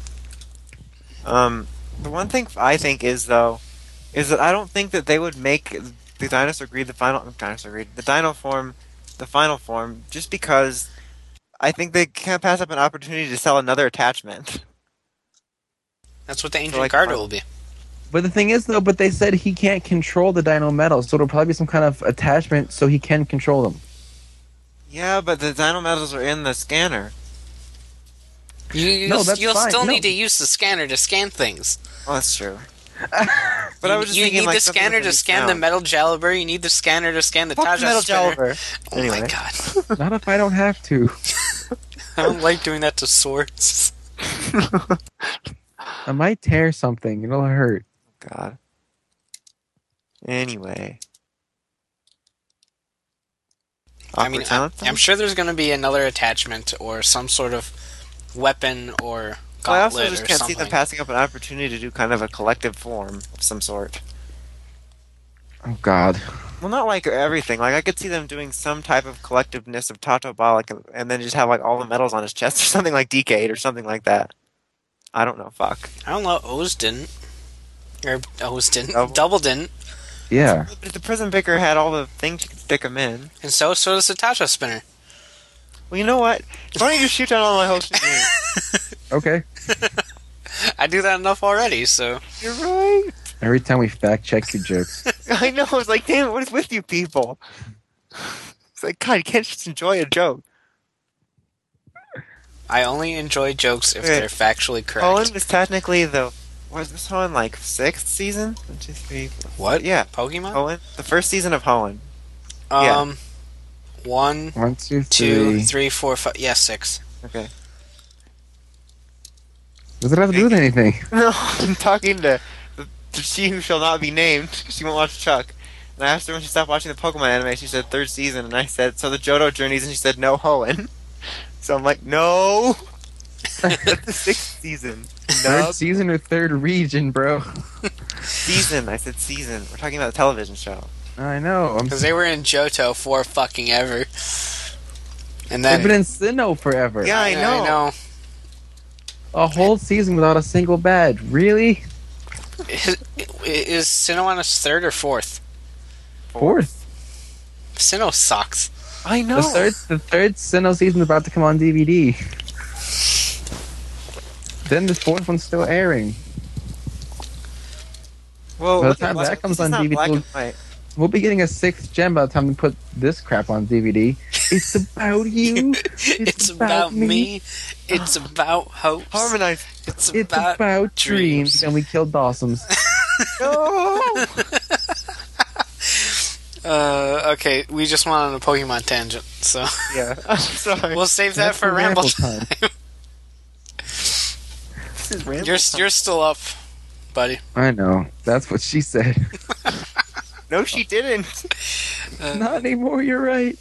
Um, the one thing I think is, though, is that I don't think that they would make the Dinosaur Greed the final... Dinosaur Greed. The Dino form the final form just because I think they can't pass up an opportunity to sell another attachment. That's what the ancient like, Garda uh, will be. But the thing is, though, but they said he can't control the Dino Metals, so it'll probably be some kind of attachment so he can control them. Yeah, but the Dino Metals are in the scanner. You, you No, you'll, that's you'll fine. still No. need to use the scanner to scan things. Oh, that's true. But But I was just you thinking need like the something scanner with a to new scan the sound. metal Jalibur. You need the scanner to scan the Fuck the Taja metal spinner. Jalibur. Oh Anyway. my god! Not if I don't have to. I don't like doing that to swords. I might tear something. It'll hurt. God. Anyway. I mean, Awkward I, silence? I'm sure there's going to be another attachment or some sort of weapon or Well, I also gauntlet just or can't something. see them passing up an opportunity to do kind of a collective form of some sort. Oh, God. Well, not like everything. Like, I could see them doing some type of collectiveness of Tato Ba, like, and then just have, like, all the medals on his chest or something like Decade or something like that. I don't know, fuck. I don't know. O's didn't. Or O's didn't. Double? Double didn't. Yeah. But if the Prison Picker had all the things you could stick them in. And so, so does the Taja spinner. Well, you know what? Why don't you shoot down all my hosted games? Okay. I do that enough already, so. You're right. Every time we fact check your jokes. I know. I was like, damn it, what is with you people? It's like, God, you can't just enjoy a joke. I only enjoy jokes if Okay. they're factually correct. Hoenn was technically the. Was this Hoenn like sixth season? One, two, three, four, What? Yeah. Pokemon? Hoenn? The first season of Hoenn. Um, one, One, two, two, three. three, four, five. Yeah, six. Okay. What does it have to do with anything? No, I'm talking to, the, to she who shall not be named. She won't watch Chuck. And I asked her when she stopped watching the Pokemon anime. She said third season, and I said, so the Johto journeys, and she said no Hoenn. So I'm like, no. That's the sixth season. Third No season or third region, bro. season. I said season. We're talking about a television show. I know. I'm Because they were in Johto for fucking ever. And They've then. been in Sinnoh forever. Yeah, I know. I know. A whole season without a single badge. Really? Is, is Sinnoh on his third or fourth? Fourth. Sinnoh sucks. I know. The third, the third Sinnoh season is about to come on D V D. Then the fourth one's still airing. Well, By the look time at- that comes this is on not D V D, black we'll- and white. We'll be getting a sixth gem by the time we put this crap on D V D. It's about you. It's, about, me. It's about hopes. Harmonize. It's, It's about, about, dreams. dreams. And we killed Dawson's. No. Uh, okay, we just went on a Pokemon tangent, so Yeah. I'm sorry. we'll save that That's for the ramble ramble time. This is ramble You're time. you're still up, buddy. I know. That's what she said. No, she didn't. Uh, Not anymore, you're right.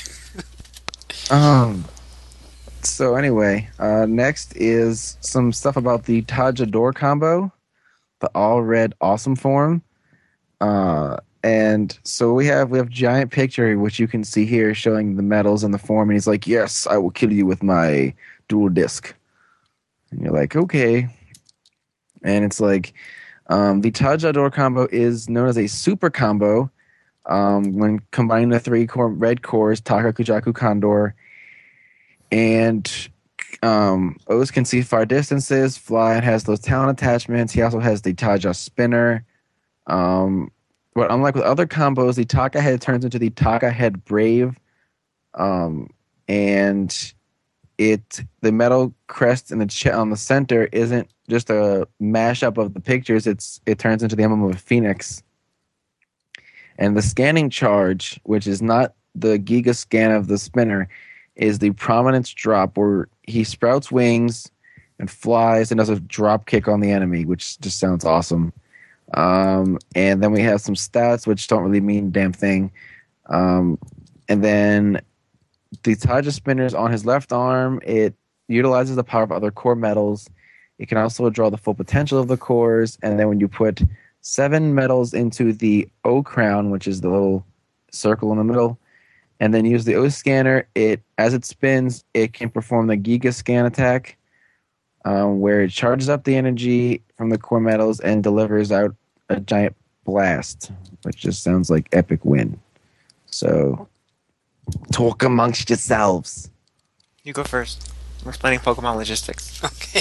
um. So anyway, uh, next is some stuff about the Tajador combo, the all red awesome form. Uh, and so we have we have giant picture which you can see here showing the medals and the form, and he's like, "Yes, I will kill you with my dual disc." And you're like, "Okay." And it's like, um, the Tajador combo is known as a super combo. Um, when combining the three core red cores, Taka, Kujaku, Condor, and um, O's can see far distances, fly, and has those talent attachments. He also has the Taja spinner. Um, but unlike with other combos, the Taka head turns into the Taka head brave. Um, and it the metal crest in the ch- on the center isn't just a mashup of the pictures. It's it turns into the emblem of a phoenix. And the scanning charge, which is not the Giga scan of the spinner, is the prominence drop where he sprouts wings and flies and does a drop kick on the enemy, which just sounds awesome. Um, and then we have some stats, which don't really mean a damn thing. Um, and then the Taja spinners on his left arm, it utilizes the power of other core metals. It can also draw the full potential of the cores. And then when you put seven metals into the O crown, which is the little circle in the middle, and then use the O scanner, it as it spins, it can perform the Giga scan attack, um, where it charges up the energy from the core metals and delivers out a giant blast, which just sounds like epic win. So, talk amongst yourselves. You go first. I'm explaining Pokemon logistics. Okay.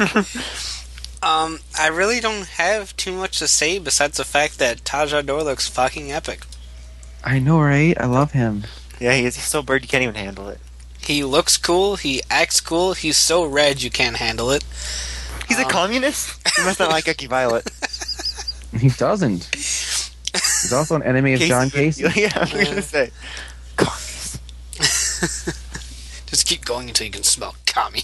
um, I really don't have too much to say besides the fact that Tajador looks fucking epic. I know, right? I love him. Yeah, he is. He's so bird you can't even handle it. He looks cool. He acts cool. He's so red you can't handle it. He's Um, a communist? He must not like Icky Violet. He doesn't. He's also an enemy of John Casey. Yeah, I was Yeah. gonna say. Communist. Just keep going until you can smell kami.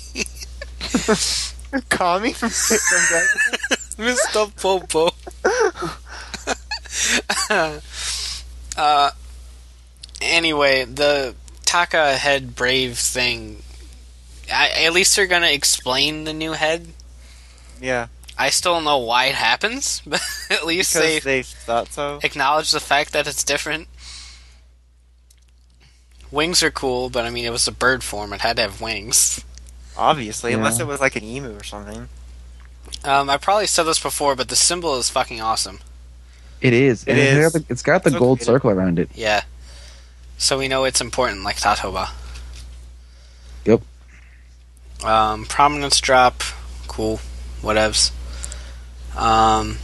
Kami from, from Dragon Ball? Mister Popo. uh, anyway, the Taka head brave thing. I, at least they're gonna explain the new head. Yeah. I still don't know why it happens, but at least Because they, they thought so. acknowledge the fact that it's different. Wings are cool, but I mean, it was a bird form. It had to have wings. Obviously, Yeah. unless it was like an emu or something. Um, I probably said this before, but the symbol is fucking awesome. It is. It and it's is. got the, it's got the So gold creative. circle around it. Yeah. So we know it's important, like Tatoba. Yep. Um, prominence drop, cool, whatevs. Um,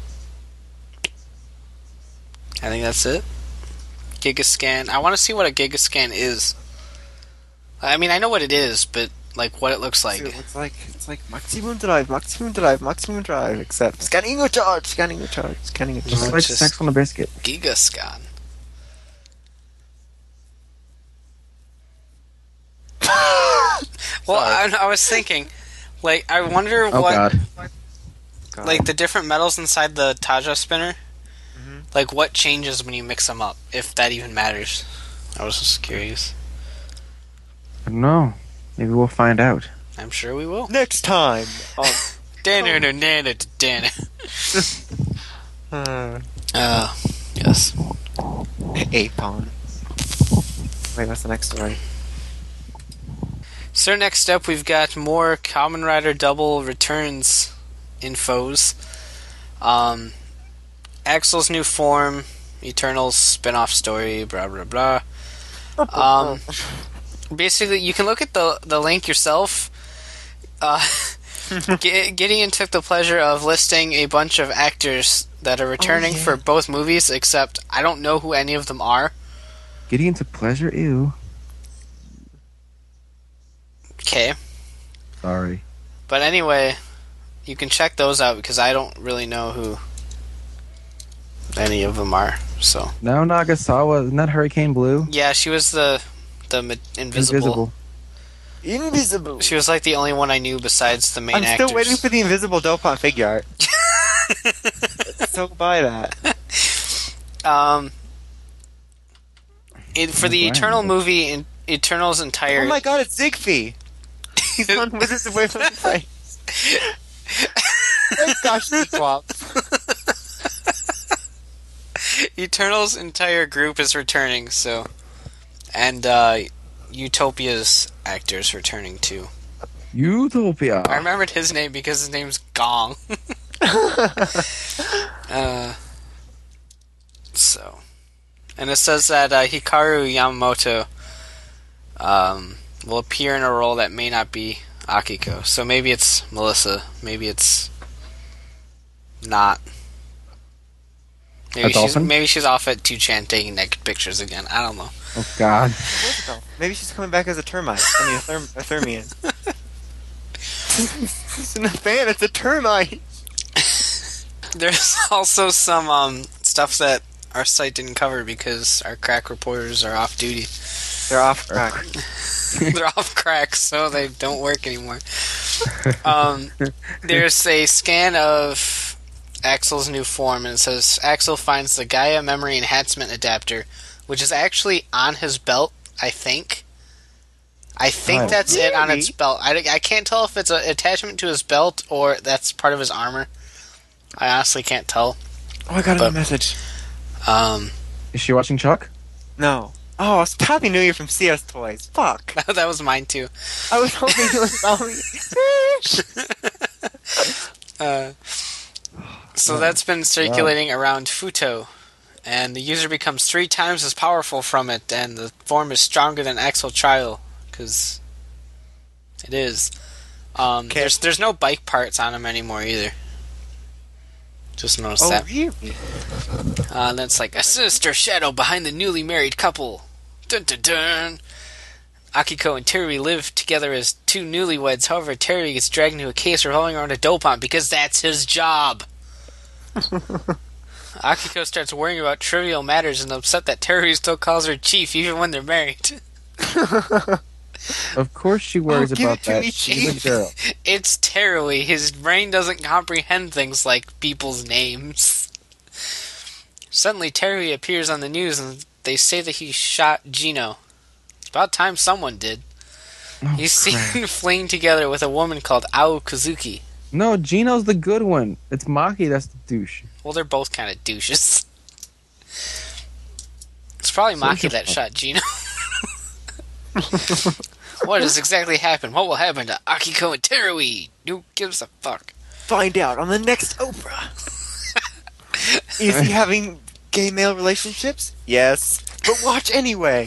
I think that's it. Gigascan. I want to see what a Gigascan is. I mean, I know what it is, but like what it looks like. See, it looks like it's like maximum drive, maximum drive, maximum drive, except scanning a charge, scanning a charge, scanning a Just Just charge. like just- sex on a biscuit. Gigascan. Well, I, I was thinking, like, I wonder Oh what, god. God. like, the different metals inside the Taja spinner, Mhm. like, what changes when you mix them up, if that even matters. I was just curious. I don't know. Maybe we'll find out. I'm sure we will. Next time. Um, Danner, danner, danner. uh, Uh, yes. Apon. Wait, what's the next story? So next up, we've got more Kamen Rider Double Returns infos. Um, Axel's new form, Eternals spin-off story, blah blah blah. Um, basically, you can look at the the link yourself. Uh, G- Gideon took the pleasure of listing a bunch of actors that are returning yeah. for both movies, except I don't know who any of them are. Getting into pleasure? Ew. Okay. Sorry. But anyway, you can check those out because I don't really know who any of them are. So No, Nagasawa. Isn't that Hurricane Blue? yeah, she was the the ma- invisible. Invisible. Invisible. She was like the only one I knew besides the main I'm actors. still waiting for the invisible Dopant figure art. So buy that. um, it, for the Oh, wow. Eternal movie, in, Eternal's entire Oh my god, it's Zigbee! He's on Wizards of Wasteland Fight. Oh gosh, swap. Eternal's entire group is returning. So, and uh, Utopia's actors returning too. Utopia. I remembered his name because his name's Gong. uh, so, and it says that uh, Hikaru Yamamoto um, will appear in a role that may not be Akiko. So maybe it's Melissa. Maybe it's not. Maybe A she's dolphin? maybe she's off at two chan taking naked pictures again. I don't know. Oh god. Maybe she's coming back as a termite. I mean, a, therm- a Thermian. It's not a fan, it's a termite! There's also some um, stuff that our site didn't cover because our crack reporters are off duty. They're off track. They're off crack, so they don't work anymore. Um, there's a scan of Axel's new form, and it says Axel finds the Gaia memory enhancement adapter, which is actually on his belt, I think. I think Oh, that's it on really? its belt. I, I can't tell if it's an attachment to his belt or that's part of his armor. I honestly can't tell. Oh, I got But- a message. Um, Is she watching Chuck? No. Oh, it's Happy New Year from C S Toys. Fuck. that was mine too. I was hoping you would tell me. Uh, so that's been circulating around Futo, and the user becomes three times as powerful from it, and the form is stronger than Axel Trial, because It is. Um, Okay. There's there's no bike parts on them anymore either. Just noticed Oh, that. really? Uh, and then it's like a sinister shadow behind the newly married couple. Dun dun dun. Akiko and Teruo live together as two newlyweds. However, Teruo gets dragged into a case revolving around a dopant because that's his job. Akiko starts worrying about trivial matters and upset that Teruo still calls her chief even when they're married. Of course she worries Oh, give about it to that. me, She's a Chief. girl. It's Teruo. His brain doesn't comprehend things like people's names. Suddenly, Teruo appears on the news and they say that he shot Gino. It's about time someone did. Oh, He's seen crap. fleeing together with a woman called Ao Kazuki. No, Gino's the good one. It's Maki that's the douche. Well, they're both kind of douches. It's probably So Maki is that your- shot Gino. What has exactly happened? What will happen to Akiko and Teruo? Who gives a fuck? Find out on the next Oprah. Is he having gay male relationships? Yes. But watch anyway.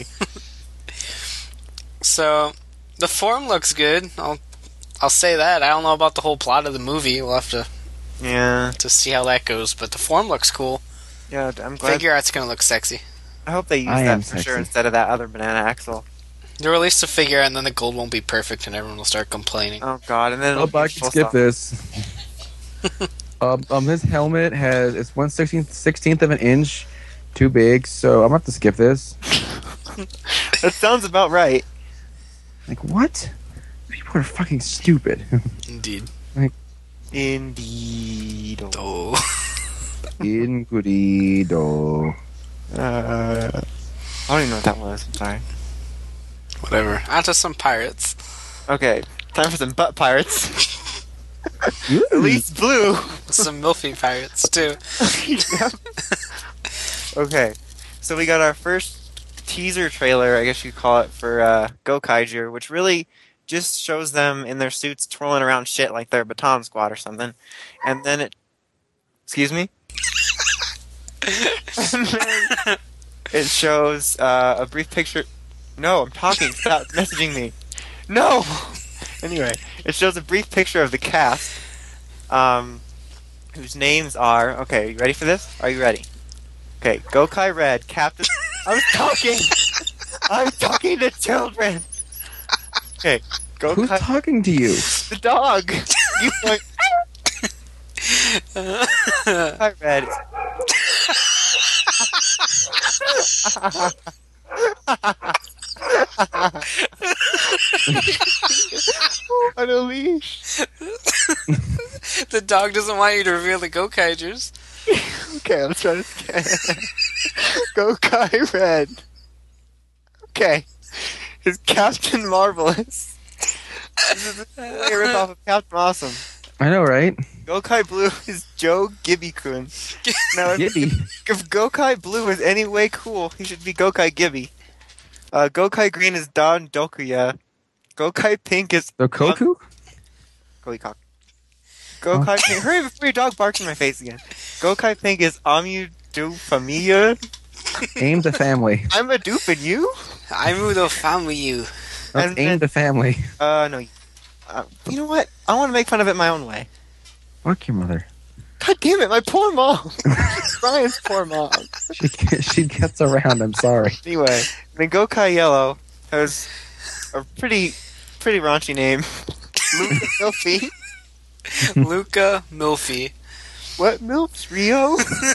So, the form looks good. I'll I'll say that. I don't know about the whole plot of the movie. We'll have to, Yeah. to see how that goes. But the form looks cool. Yeah, I'm glad. Figure art's gonna look sexy. I hope they use I that am for sexy. sure instead of that other banana axle. They release the figure and then the gold won't be perfect and everyone will start complaining. Oh god, and then it'll Oh, be but I can full skip stop. this. um, um, his helmet has it's one sixteenth sixteenth of an inch, too big. So I'm gonna have to skip this. That sounds about right. Like what? People are fucking stupid. Indeed. Indeed. Oh. Incurido. Uh, I don't even know what that was. I'm sorry. Whatever. Onto some pirates. Okay, time for some butt pirates. At least blue. Some milfy pirates, too. Okay, so we got our first teaser trailer, I guess you'd call it, for uh, Go Kaiju, which really just shows them in their suits twirling around shit like they're Baton Squad or something. And then it... Excuse me? And then it shows uh, a brief picture... No, I'm talking. Stop messaging me. No! Anyway, it shows a brief picture of the cast, um, whose names are... Okay, you ready for this? Are you ready? Okay, Gokai Red, Captain... I was talking! I'm talking to children! Okay, Who's Gokai... talking to you? The dog! You like... Gokai Red... On a leash. The dog doesn't want you to reveal the Go-Kaijers. Okay, I'm trying to Go Kai Red. Okay. Is Captain Marvelous. This is a rip off of Captain Awesome. I know, right? Gokai Blue is Joe Gibby-kun. Now, if, Gibby. if Gokai Blue is any way cool, he should be Gokai Gibby. Uh, Gokai Green is Don Dokuya. Gokai Pink is... The Koku? Gokai Gokai Pink... Hurry before your dog barks in my face again. Gokai Pink is Amu Du Familia. Aim the family. I'm a dupe and you? I'm the family you. Let's And aim then- the family. Uh, no. Uh, you know what? I want to make fun of it my own way. Fuck your mother. God damn it, my poor mom. Brian's poor mom. She she gets around. I'm sorry. Anyway, then Gokai Yellow has a pretty, pretty raunchy name. Luca Milfy. Luca Milfy. What Milfs? Rio?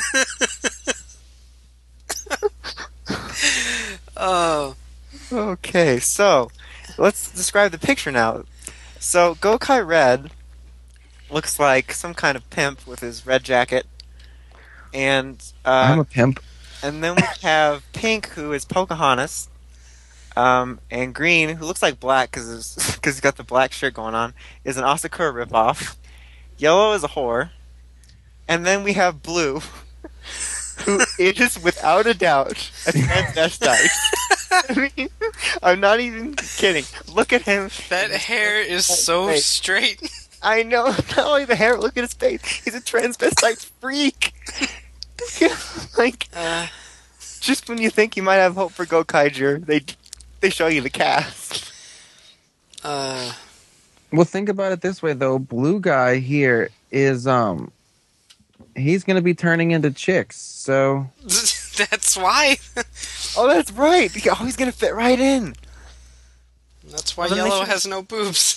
Oh. Okay, so let's describe the picture now. So Gokai Red looks like some kind of pimp with his red jacket, and uh, I'm a pimp. and then we have Pink, who is Pocahontas, um, and Green, who looks like black because he's got the black shirt going on, is an Asakura ripoff. Yellow is a whore, and then we have Blue, who is without a doubt a transvestite. I mean, I'm not even kidding. Look at him. That hair is so Hey. straight. I know. Not only the hair, look at his face. He's a transvestite freak. Like, Uh, just when you think you might have hope for Go Kaiju, they they show you the cast. uh, Well, think about it this way though. Blue guy here is um, he's gonna be turning into chicks. So That's why. Oh, that's right. Oh, he's gonna fit right in. That's why Well, then they Yellow should- has no boobs.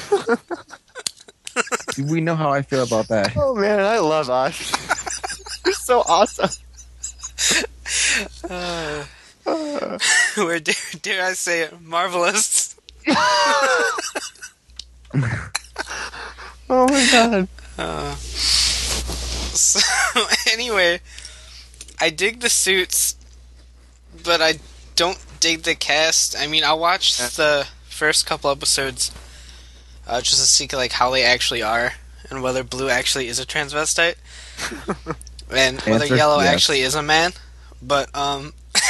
we know how I feel about that. Oh man, I love Ash. You're so awesome. Uh, or dare, dare I say it, marvelous. Oh my god. Uh, so anyway, I dig the suits, but I don't dig the cast. I mean, I watched Yeah. the first couple episodes uh, just to see like how they actually are and whether Blue actually is a transvestite and whether Answer, Yellow yes. actually is a man. But um,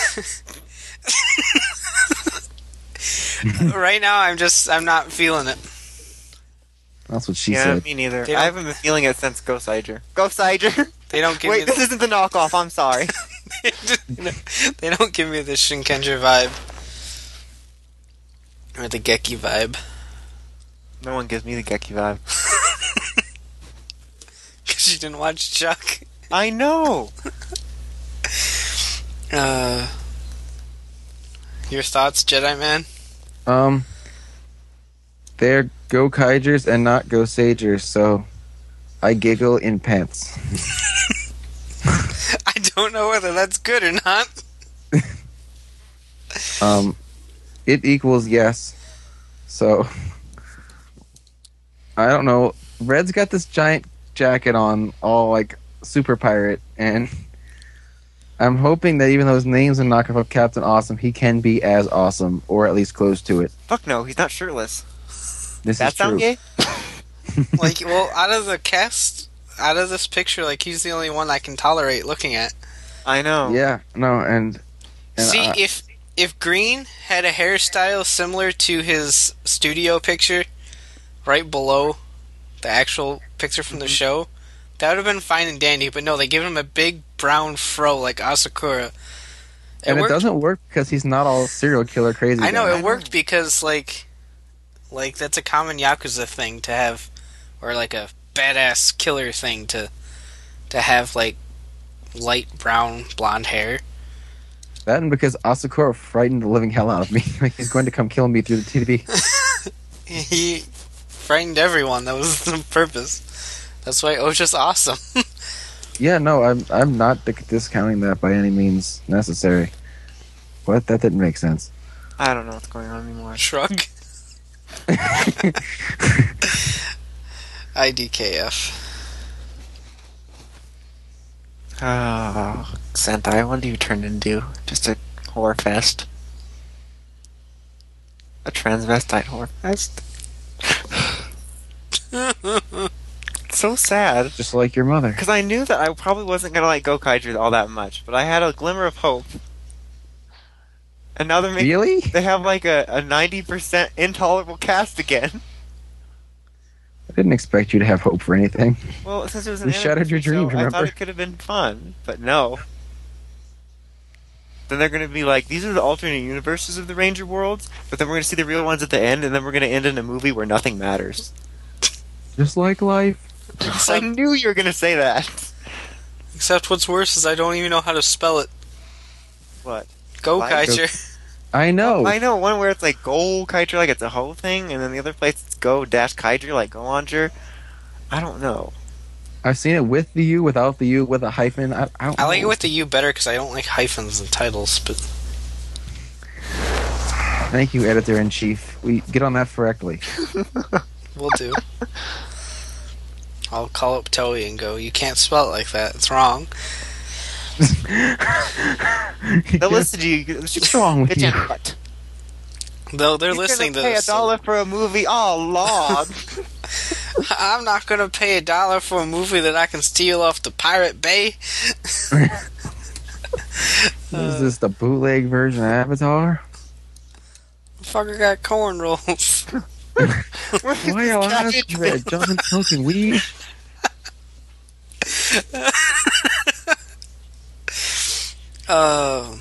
right now I'm just I'm not feeling it. That's what she Yeah, said. me neither. They don't- I haven't been feeling it since Ghost Sider. Ghost Sider. They don't give Wait, me this the, isn't the knockoff. I'm sorry. they don't give me the Shinkenger vibe or the Geki vibe. No one gives me the Geki vibe. Because you didn't watch Chuck. I know. Uh, your thoughts, Jedi Man? Um, they're Go Kaijers and not Go Sagers, so I giggle in pants. I don't know whether that's good or not. Um, it equals yes. So I don't know. Red's got this giant jacket on, all like super pirate, and I'm hoping that even though his name's a knockoff of Captain Awesome, he can be as awesome, or at least close to it. Fuck no, he's not shirtless. This That is true. sound gay? Like, well, out of the cast, out of this picture, like, he's the only one I can tolerate looking at. I know. Yeah, no, and, and See, I- if if Green had a hairstyle similar to his studio picture, right below the actual picture from the show, that would have been fine and dandy. But no, they give him a big brown fro like Asakura. and it worked- doesn't work because he's not all serial killer crazy. I know guy. it worked because like, like that's a common Yakuza thing to have, or like a badass killer thing to, to have like light brown blonde hair. That and because Asakura frightened the living hell out of me. Like he's going to come kill me through the T V. He frightened everyone. That was the purpose. That's why Osha's awesome. Yeah, no, I'm I'm not dic- discounting that by any means necessary. What? That didn't make sense. I don't know what's going on anymore. Shrug. I D K F. Oh, Sentai, what do you turn into? Just a horror fest? A transvestite horror fest? It's so sad. Just like your mother. Because I knew that I probably wasn't going to like Go Kaiju all that much, but I had a glimmer of hope. And now they're making... Really? They have like a, a ninety percent intolerable cast again. I didn't expect you to have hope for anything. Well, since it was an We shattered your animation dreams, show, I thought remember? it could have been fun, but no. Then they're going to be like, these are the alternate universes of the Ranger worlds, but then we're going to see the real ones at the end, and then we're going to end in a movie where nothing matters. Just like life. I Except, knew you were going to say that. except what's worse is I don't even know how to spell it. What? Go Like- Kaiser. I know. I know, one where it's like Go Kaiju, like it's a whole thing, and then the other place it's Go Dash Kaiju, like Go Launcher. I don't know. I've seen it with the U, without the U, with a hyphen. I, I don't I like it know. with the U better because I don't like hyphens and titles. But Thank you, editor in chief. We get on that correctly. we'll do. I'll call up Toei and go, you can't spell it like that. It's wrong. They'll listen to you. What's wrong with It's you? your butt. Though they're You're listening gonna to pay this. a dollar for a movie? Oh, Lord. so- I'm not gonna pay a dollar for a movie that I can steal off the Pirate Bay. Is this the bootleg version of Avatar? Fucker got corn rolls. Why are Cabbage you red? John smoking weed? Uh,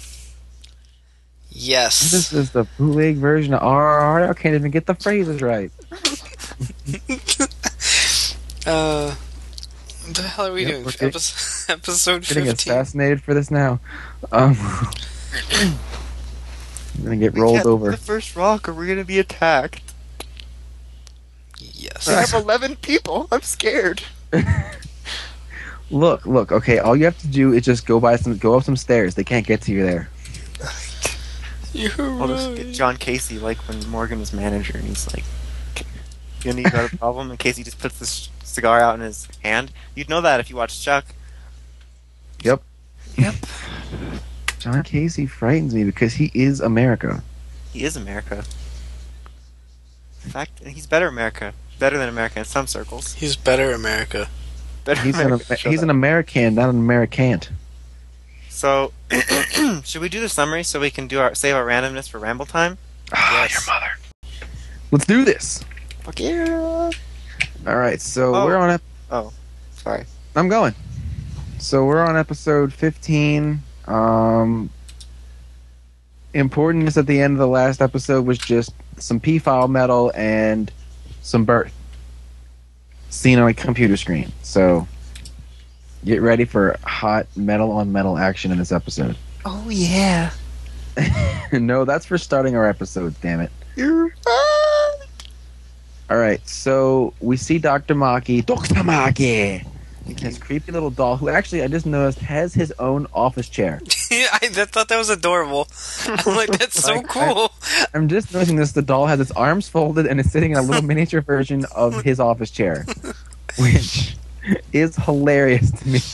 yes. This is the bootleg version of R R R. I can't even get the phrases right. Uh, what the hell are we Yep, doing? we're getting- Epis- episode Getting fifteen. assassinated for this now. Um, I'm gonna get We rolled can't over. hit the first rock, or we're gonna be attacked. Yes. I have eleven people. I'm scared. Look, look. Okay, all you have to do is just go by some, go up some stairs. They can't get to you there. You're I'll just get right. John Casey, like when Morgan was manager, and he's like, "You know, you got a problem?" And Casey just puts this cigar out in his hand. You'd know that if you watched Chuck. Yep. Yep. John Casey frightens me because he is America. He is America. In fact, he's better America. Better than America in some circles. He's better, America. Better He's an America. Shut he's an up. American, not an Americant. So, should we do the summary so we can do our save our randomness for ramble time? Ah, Yes. your mother. Let's do this. Fuck yeah! All right, so Oh. we're on. Ep- Oh, sorry. I'm going. So we're on episode fifteen. Um, importance at the end of the last episode was just some P-file metal and some birth seen on a computer screen. So get ready for hot metal on metal action in this episode. Oh yeah. No, that's for starting our episode. Damn it. You're right. All right, so we see Doctor Maki. Doctor Maki. His creepy little doll, who actually I just noticed has his own office chair. I th- thought that was adorable. I'm like, that's so Like, I- cool. I'm just noticing this. The doll has its arms folded and is sitting in a little miniature version of his office chair, which is hilarious to me.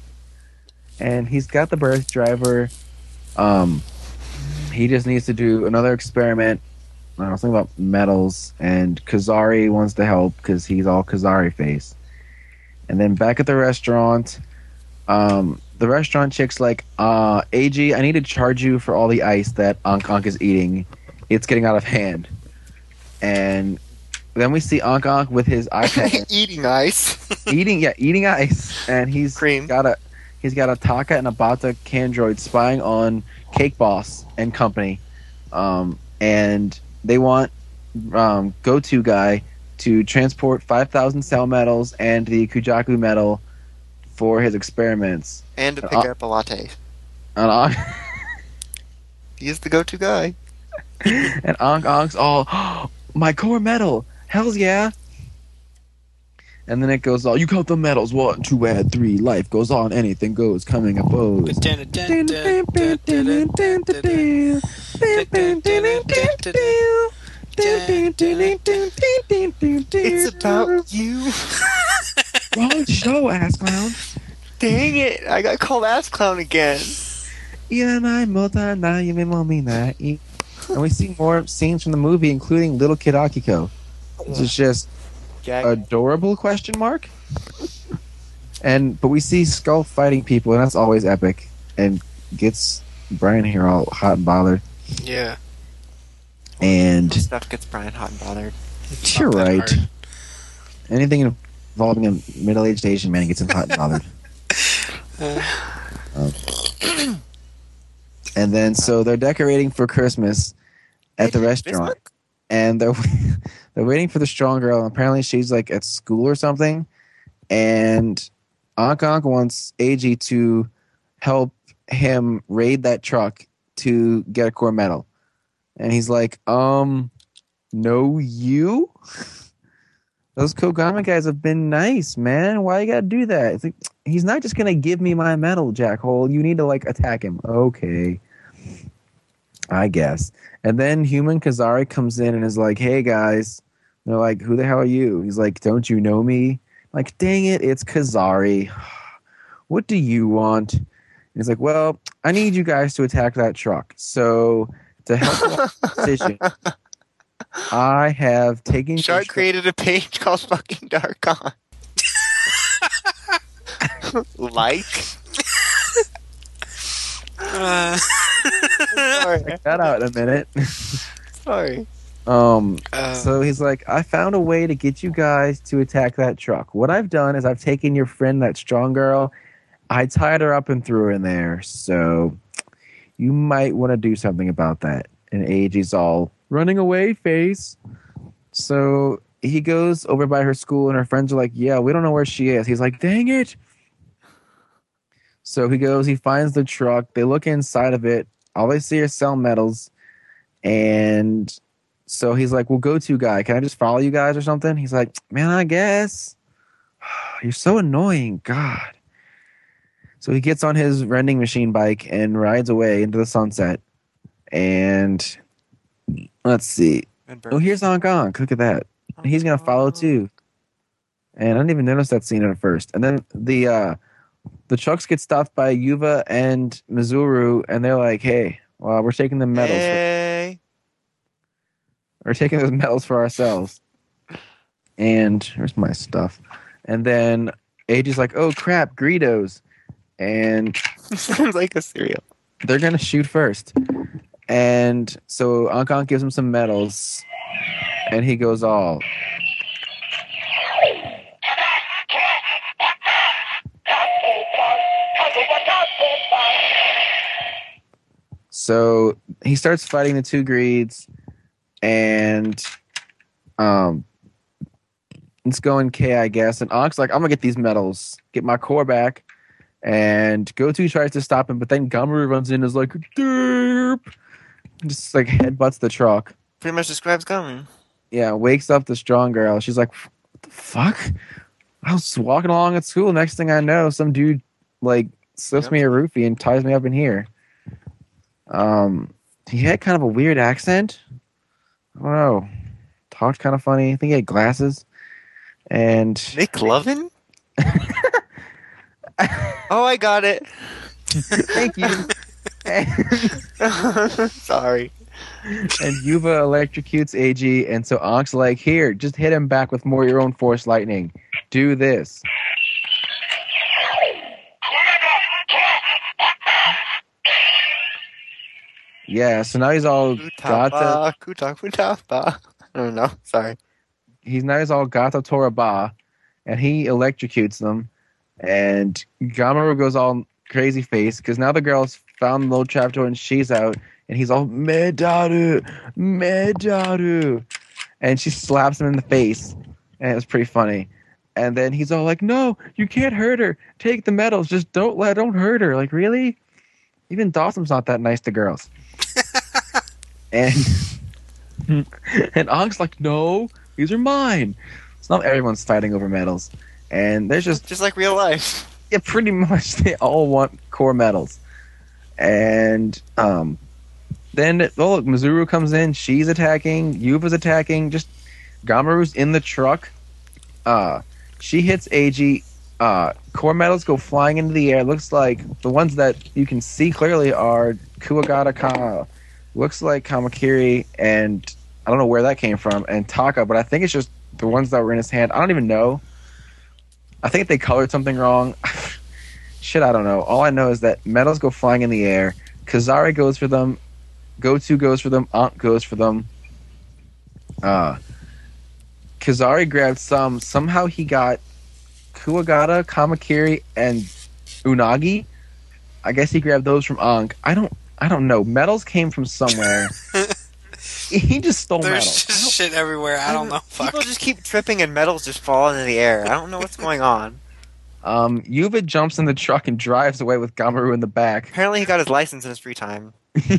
And he's got the birth driver. Um, he just needs to do another experiment. I was thinking about metals, and Kazari wants to help because he's all Kazari face. And then back at the restaurant, um, the restaurant chick's like, uh, A G, I need to charge you for all the ice that Ankh Ankh is eating. It's getting out of hand. And then we see Ankh Ankh with his iPad Eating ice. eating, yeah, eating ice, and he's Cream. got a he's got a Taka and a Bata Candroid spying on Cake Boss and company, um, and they want um, go-to guy to transport five thousand cell metals and the Kujaku metal for his experiments. And to pick Uh, up a latte. And Ankh He is the go-to guy. and Ankh Ankh's all, oh, my core metal, hells yeah. And then it goes all, you count the metals, one, two, add three, life goes on, anything goes, coming opposed. It's about you. Wrong show, ass clown. Dang it! I got called ass clown again. And we see more scenes from the movie, including Little Kid Akiko. This is just Gag. adorable question mark. And but we see Skull fighting people, and that's always epic, and gets Brian here all hot and bothered. Yeah. And Stuff gets Brian hot and bothered. It's you're not that right. hard. Anything involving a middle-aged Asian man gets him hot and bothered. Uh, Um, and then so they're decorating for Christmas at the restaurant, and they're they're waiting for the strong girl. And apparently, she's like at school or something. And Ankh Ankh wants A G to help him raid that truck to get a core medal. And he's like, um, no, you? Those Kogama guys have been nice, man. Why you gotta do that? It's like, he's not just gonna give me my medal, Jackhole. You need to, like, attack him. Okay. I guess. And then Human Kazari comes in and is like, hey, guys. They're like, who the hell are you? He's like, don't you know me? Like, dang it, it's Kazari. What do you want? And he's like, well, I need you guys to attack that truck. So, to help with the decision, I have taken... Shark created a page called fucking Darkon. Like? uh, Sorry. Check that out in a minute. Sorry. Um, uh, so he's like, I found a way to get you guys to attack that truck. What I've done is I've taken your friend, that strong girl, I tied her up and threw her in there. So you might want to do something about that. And A G's all running away face. So he goes over by her school, and her friends are like, "Yeah, we don't know where she is." He's like, "Dang it!" So he goes. He finds the truck. They look inside of it. All they see are cell metals, and so he's like, "Well, go-to guy, can I just follow you guys or something?" He's like, "Man, I guess." You're so annoying, God. So he gets on his rending machine bike and rides away into the sunset. And let's see. Oh, here's Ankh Ankh. Look at that. He's gonna follow too. And I didn't even notice that scene at first. And then the uh, the trucks get stopped by Yuva and Mizuru, and they're like, "Hey, well, we're taking the metals. Hey. For, we're taking those metals for ourselves." And here's my stuff. And then Eiji's like, "Oh crap, Greedos," and Sounds like a cereal. they're gonna shoot first. And so Ankh Ankh gives him some medals, and he goes all. So he starts fighting the two greeds, and um, it's going K, I guess. And Ankh's like, "I'm gonna get these medals, get my core back." And Gotu tries to stop him, but then Gamoru runs in and is like, "Derp!" Just like headbutts the truck. Pretty much describes Gamu. Yeah, wakes up the strong girl. She's like, "What the fuck?" I was walking along at school. Next thing I know, some dude like slips Yep. me a roofie and ties me up in here. Um, he had kind of a weird accent. I don't know. Talked kind of funny. I think he had glasses. And Nick Lovin? Oh, I got it. thank you. And, Sorry. and Yuva electrocutes Eiji, and so Ankh's like, "Here, just hit him back with more of your own force lightning. Do this." Yeah, so now he's all gata. Kutapa, kuta, kutapa. I don't know. Sorry. He's now he's all gata Toraba, and he electrocutes them. And Gamoru goes all crazy face because now the girl's found the little trapdoor and she's out, and he's all Medaru, Medaru, and she slaps him in the face, and it was pretty funny. And then he's all like, "No, you can't hurt her. Take the medals. Just don't let, don't hurt her." Like, really? Even Dawson's not that nice to girls. and and Ankh's like, "No, these are mine." So now everyone's fighting over medals, and there's just Just like real life. yeah, pretty much they all want core medals. And um, then oh look, Mizuru comes in. She's attacking. Yuva's attacking. Just Gamoru's in the truck. Uh, she hits Eiji. Uh, core medals go flying into the air. Looks like the ones that you can see clearly are Kuwagata Ka. Looks like Kamakiri, and I don't know where that came from, and Taka, but I think it's just the ones that were in his hand. I don't even know. I think they colored something wrong. Shit, I don't know. All I know is that medals go flying in the air. Kazari goes for them. Gotu goes for them. Ankh goes for them. Uh, Kazari grabbed some. Somehow he got Kuwagata, Kamakiri, and Unagi. I guess he grabbed those from Ankh. I don't. I don't know. Medals came from somewhere. He just stole There's medals. just shit everywhere. I don't know. Fuck. People just keep tripping and metals just fall into the air. I don't know what's going on. Um, Yuva jumps in the truck and drives away with Gamoru in the back. Apparently he got his license in his free time.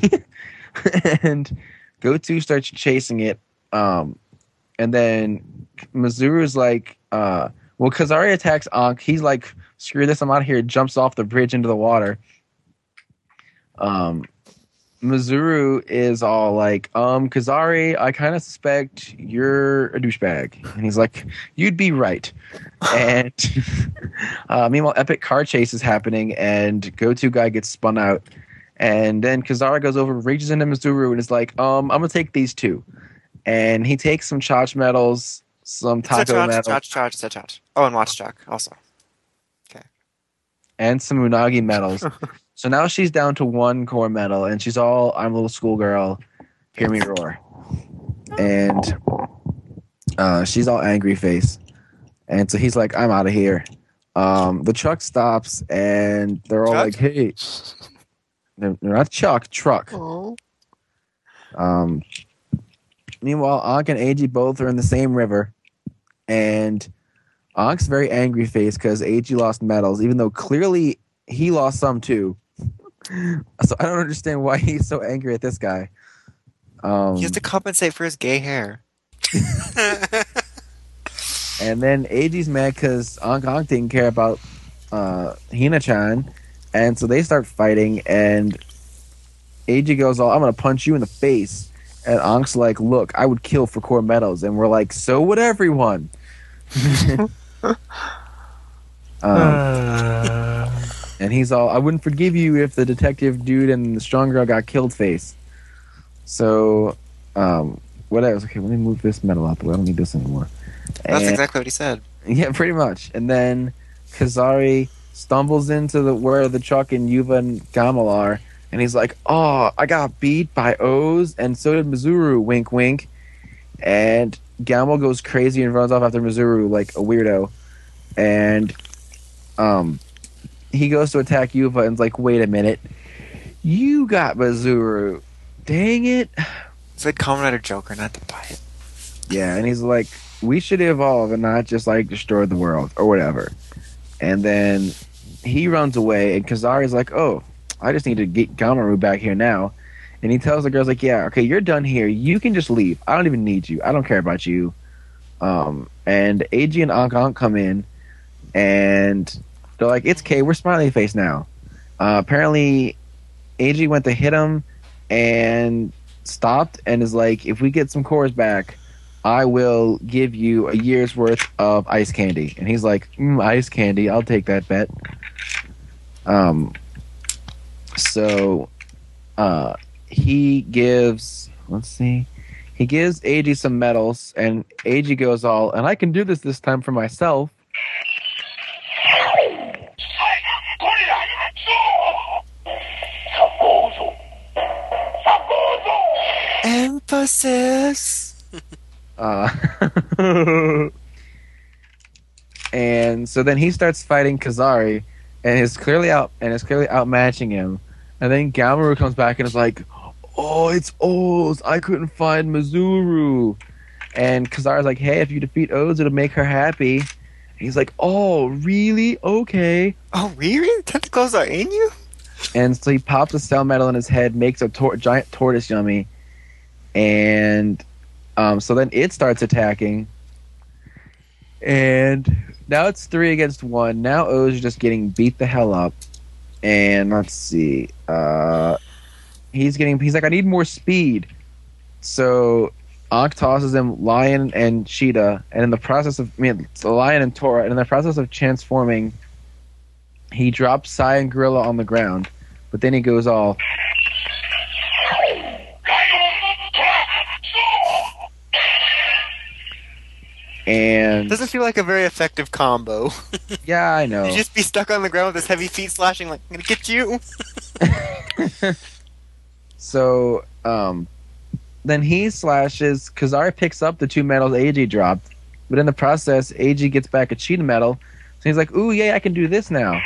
And Gotu starts chasing it. Um, and then Mizuru's like, uh, well, Kazari attacks Ankh. He's like, screw this, I'm out of here. Jumps off the bridge into the water. Um, Mizuru is all like, um, Kazari, I kind of suspect you're a douchebag. And he's like, you'd be right. And uh, meanwhile, epic car chase is happening, and Gotu guy gets spun out. And then Kazari goes over, reaches into Mizuru, and is like, um, I'm going to take these two. And he takes some Chach medals, some It's a Taco chach, medals, chach, chach, it's a chach. Oh, and watch Chuck also. and some Unagi medals. So now she's down to one core medal, and she's all, I'm a little schoolgirl, hear me roar. And uh, she's all angry face. And so he's like, I'm out of here. Um, the truck stops, and they're all Chuck? like, hey. They're, they're not Chuck, truck. Oh. Um, meanwhile, Ankh and Eiji both are in the same river. And Ank's very angry face because A G lost medals, even though clearly he lost some too. So I don't understand why he's so angry at this guy. Um, He has to compensate for his gay hair. and then A G's mad because Ankh Ankh didn't care about uh, Hina-chan, and so they start fighting, and A G goes, "Oh, I'm gonna punch you in the face," and Ankh's like, "Look, I would kill for core metals," and we're like, "So would everyone." um, and he's all, "I wouldn't forgive you if the detective dude and the strong girl got killed." Face. So, um, what else? Okay, let me move this metal out the way. I don't need this anymore. That's And- exactly what he said. Yeah, pretty much. And then Kazari stumbles into the where the Chuck and Yuva and Gamal are, and he's like, "Oh, I got beat by Oz, and so did Mizuru." Wink, wink. And Gamal goes crazy and runs off after Mizuru like a weirdo. And um, he goes to attack Yuva and's like, "Wait a minute, you got Mizuru? Dang it!" It's like Kamen Rider Joker, not to buy it. Yeah, and he's like, "We should evolve and not just like destroy the world or whatever." And then he runs away, and Kazari's like, "Oh, I just need to get Gamaru back here now." And he tells the girls like, "Yeah, okay, you're done here. You can just leave. I don't even need you. I don't care about you." Um, and A G and Ankh Ankh come in, and they're like, "It's K. We're Smiley Face now." Uh, apparently, A G went to hit him and stopped, and is like, "If we get some cores back, I will give you a year's worth of ice candy." And he's like, mm, "Ice candy, I'll take that bet." Um, so, uh, he gives, let's see, he gives A G some medals, and A G goes all, "And I can do this this time for myself." Emphasis. Uh, and so then he starts fighting Kazari, and is clearly out and is clearly outmatching him. And then Gamoru comes back and is like, "Oh, it's Oz. I couldn't find Mizuru." And Kazari's like, "Hey, if you defeat Oz, it'll make her happy." And he's like, "Oh, really? Okay." Oh, really? Tentacles are in you? And so he pops a cell metal in his head, makes a tor- giant tortoise yummy, and um, so then it starts attacking. And now it's three against one. Now Oz is just getting beat the hell up. And let's see, uh, he's getting. He's like, "I need more speed." So Ankh tosses him Lion and Cheetah, and in the process of, I mean, it's Lion and Tora, and in the process of transforming, he drops Sai and Gorilla on the ground. But then he goes all, and Doesn't feel like a very effective combo. yeah, I know. You just be stuck on the ground with his heavy feet slashing like, "I'm gonna get you." So, um, then he slashes. Kazari picks up the two medals A G dropped, but in the process, A G gets back a cheetah medal. So he's like, "Ooh, yeah, I can do this now."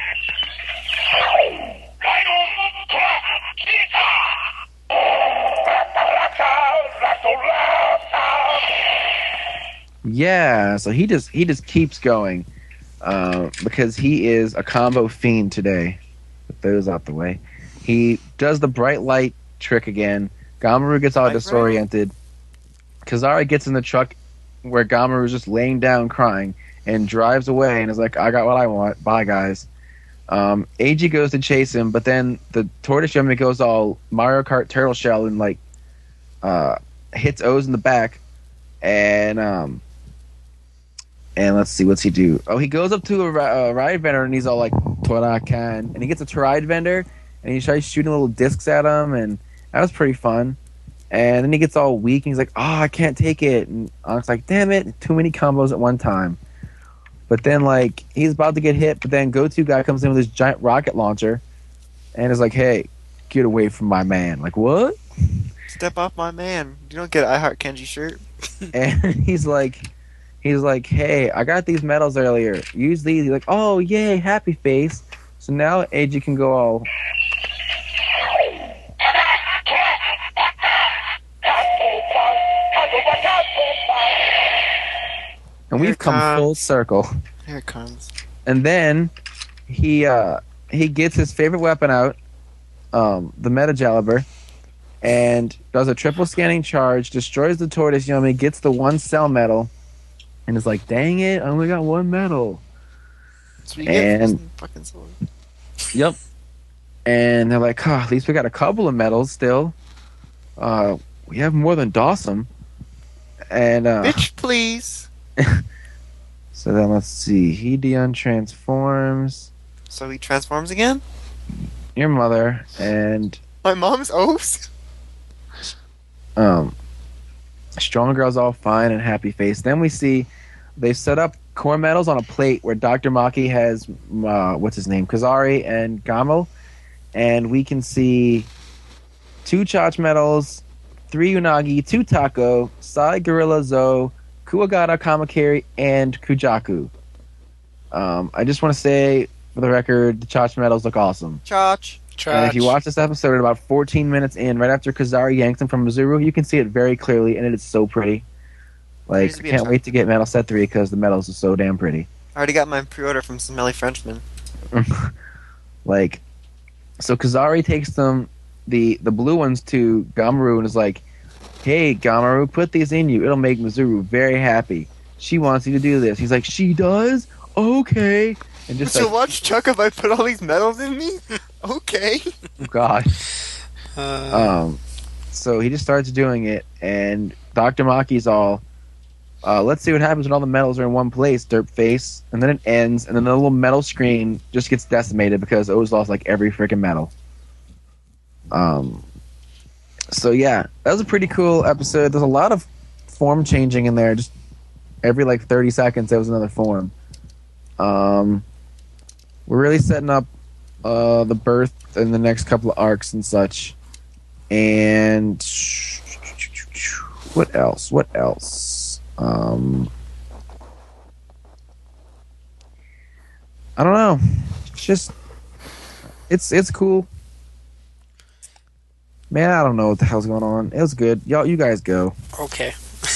Yeah, so he just he just keeps going uh, because he is a combo fiend today. Put those out the way. He does the bright light trick again. Gamoru gets all Light disoriented. Kazari gets in the truck where Gamoru is just laying down crying and drives away and is like, "I got what I want. Bye, guys." Um, A G goes to chase him, but then the tortoise yummy goes all Mario Kart turtle shell and like uh, hits Oz in the back. And um, and let's see, what's he do? Oh, he goes up to a, ri- a ride vendor and he's all like, "Tora can," and he gets a ride vendor and he tries shooting little discs at him, and that was pretty fun. And then he gets all weak and he's like, "Oh, I can't take it." And Ankh's like, "Damn it, too many combos at one time." But then, like, he's about to get hit, but then Go-To guy comes in with his giant rocket launcher and is like, "Hey, get away from my man." Like, what? Step off my man. You don't get an I Heart Kenji shirt. And he's like, he's like, "Hey, I got these medals earlier. Use these." He's like, "Oh, yay, happy face." So now A G can go all... and Here we've it come comes. full circle. Here it comes. And then he uh, he gets his favorite weapon out, um, the Metageliber, and does a triple scanning charge, destroys the tortoise yummy, gets the one cell medal, and is like, "Dang it, I only got one medal." That's what you get for And- using fucking sword. Yep. And they're like, oh, at least we got a couple of medals still. Uh, we have more than Dawson. And uh, Bitch, please. so then let's see. Hedion transforms So he transforms again? your mother, and My mom's oath? um, Strong Girl's all fine and happy face. Then we see they've set up core medals on a plate where Doctor Maki has uh, what's his name, Kazari and Gamo, and we can see two Chach medals, three Unagi, two Taco, Sai Gorilla Zo, Kuwagata Kamakiri, and Kujaku. Um, I just want to say, for the record, the Chach medals look awesome. Chach. And if you watch this episode at about fourteen minutes in, right after Kazari yanks him from Mizuru, you can see it very clearly, and it is so pretty. Like, Needs I to be a can't chunk. wait to get Metal Set three because the medals are so damn pretty. I already got my pre-order from Smelly Frenchman. Like, so Kazari takes them, the, the blue ones, to Gamaru and is like, hey, Gamaru, put these in you. It'll make Mizuru very happy. She wants you to do this. He's like, she does? Okay. And just So like, watch Chuck if I put all these medals in me? Okay. oh, God. Uh, Um, so he just starts doing it, and Doctor Maki's all, uh, let's see what happens when all the medals are in one place, derp face. And then it ends, and then the little metal screen just gets decimated because O's lost like every freaking medal. Um, so yeah, that was a pretty cool episode. There's a lot of form changing in there. Just every like thirty seconds, there was another form. Um, we're really setting up uh, the birth in the next couple of arcs and such. And what else? What else? Um, I don't know. It's just it's it's cool. Man, I don't know what the hell's going on. It was good. Y'all, you guys go. okay.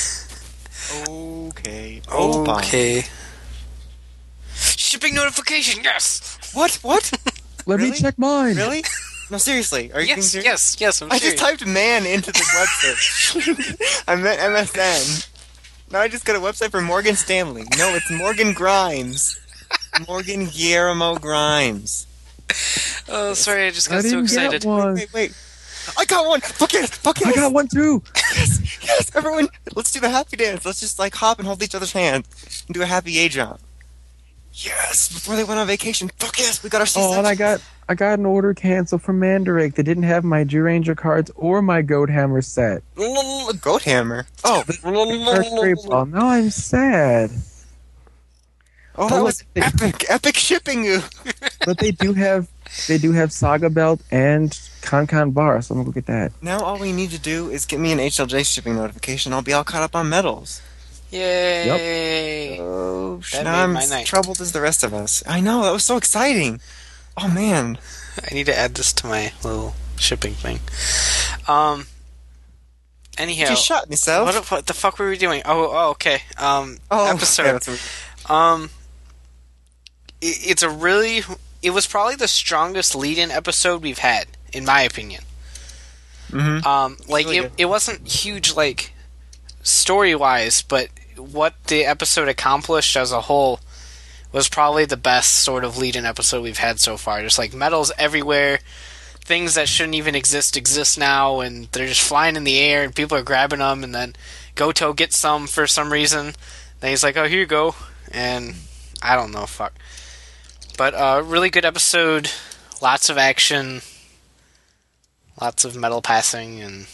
Okay. Oh, fine. Okay. Shipping notification, yes! What? What? Let Really? me check mine. Really? No, seriously. Are you being Yes, serious? yes, yes, I'm I serious. just typed man into the web search. I meant M S N. Now I just got a website for Morgan Stanley. No, it's Morgan Grimes. Morgan Guillermo Grimes. Oh, sorry, I just I got so didn't excited. get one. Wait, wait. I got one! Fuck yes! Fuck yes! I got one too. Yes! Yes! Everyone, let's do the happy dance. Let's just like hop and hold each other's hand and do a happy A jump. Yes! Before they went on vacation. Fuck yes! We got our Oh, and I got I got an order canceled from Mandarake. They didn't have my Jew Ranger cards or my Goat Hammer set. Goat Hammer. Oh, First great ball. Now I'm sad. oh, that look, was they- epic! Epic shipping you. But they do have they do have Saga Belt and Kankan Bar, so I'm gonna go get that. Now all we need to do is get me an H L J shipping notification. I'll be all caught up on medals. Yay! Oh, That now made I'm my as night. troubled as the rest of us. I know, that was so exciting. Oh man. I need to add this to my little shipping thing. Um. Anyhow, You shot myself. what, what the fuck were we doing? Oh, oh okay. Um, oh, episode. yeah, that's what we- Um, it, it's a really. It was probably the strongest lead-in episode we've had, in my opinion. Mhm. Um, like really it, good. it wasn't huge, like story-wise, but what the episode accomplished as a whole was probably the best sort of lead-in episode we've had so far. Just like medals everywhere, things that shouldn't even exist exist now, and they're just flying in the air, and people are grabbing them, and then Goto gets some for some reason. Then he's like, "Oh, here you go," and I don't know, fuck. But uh, really good episode, lots of action, lots of metal passing, and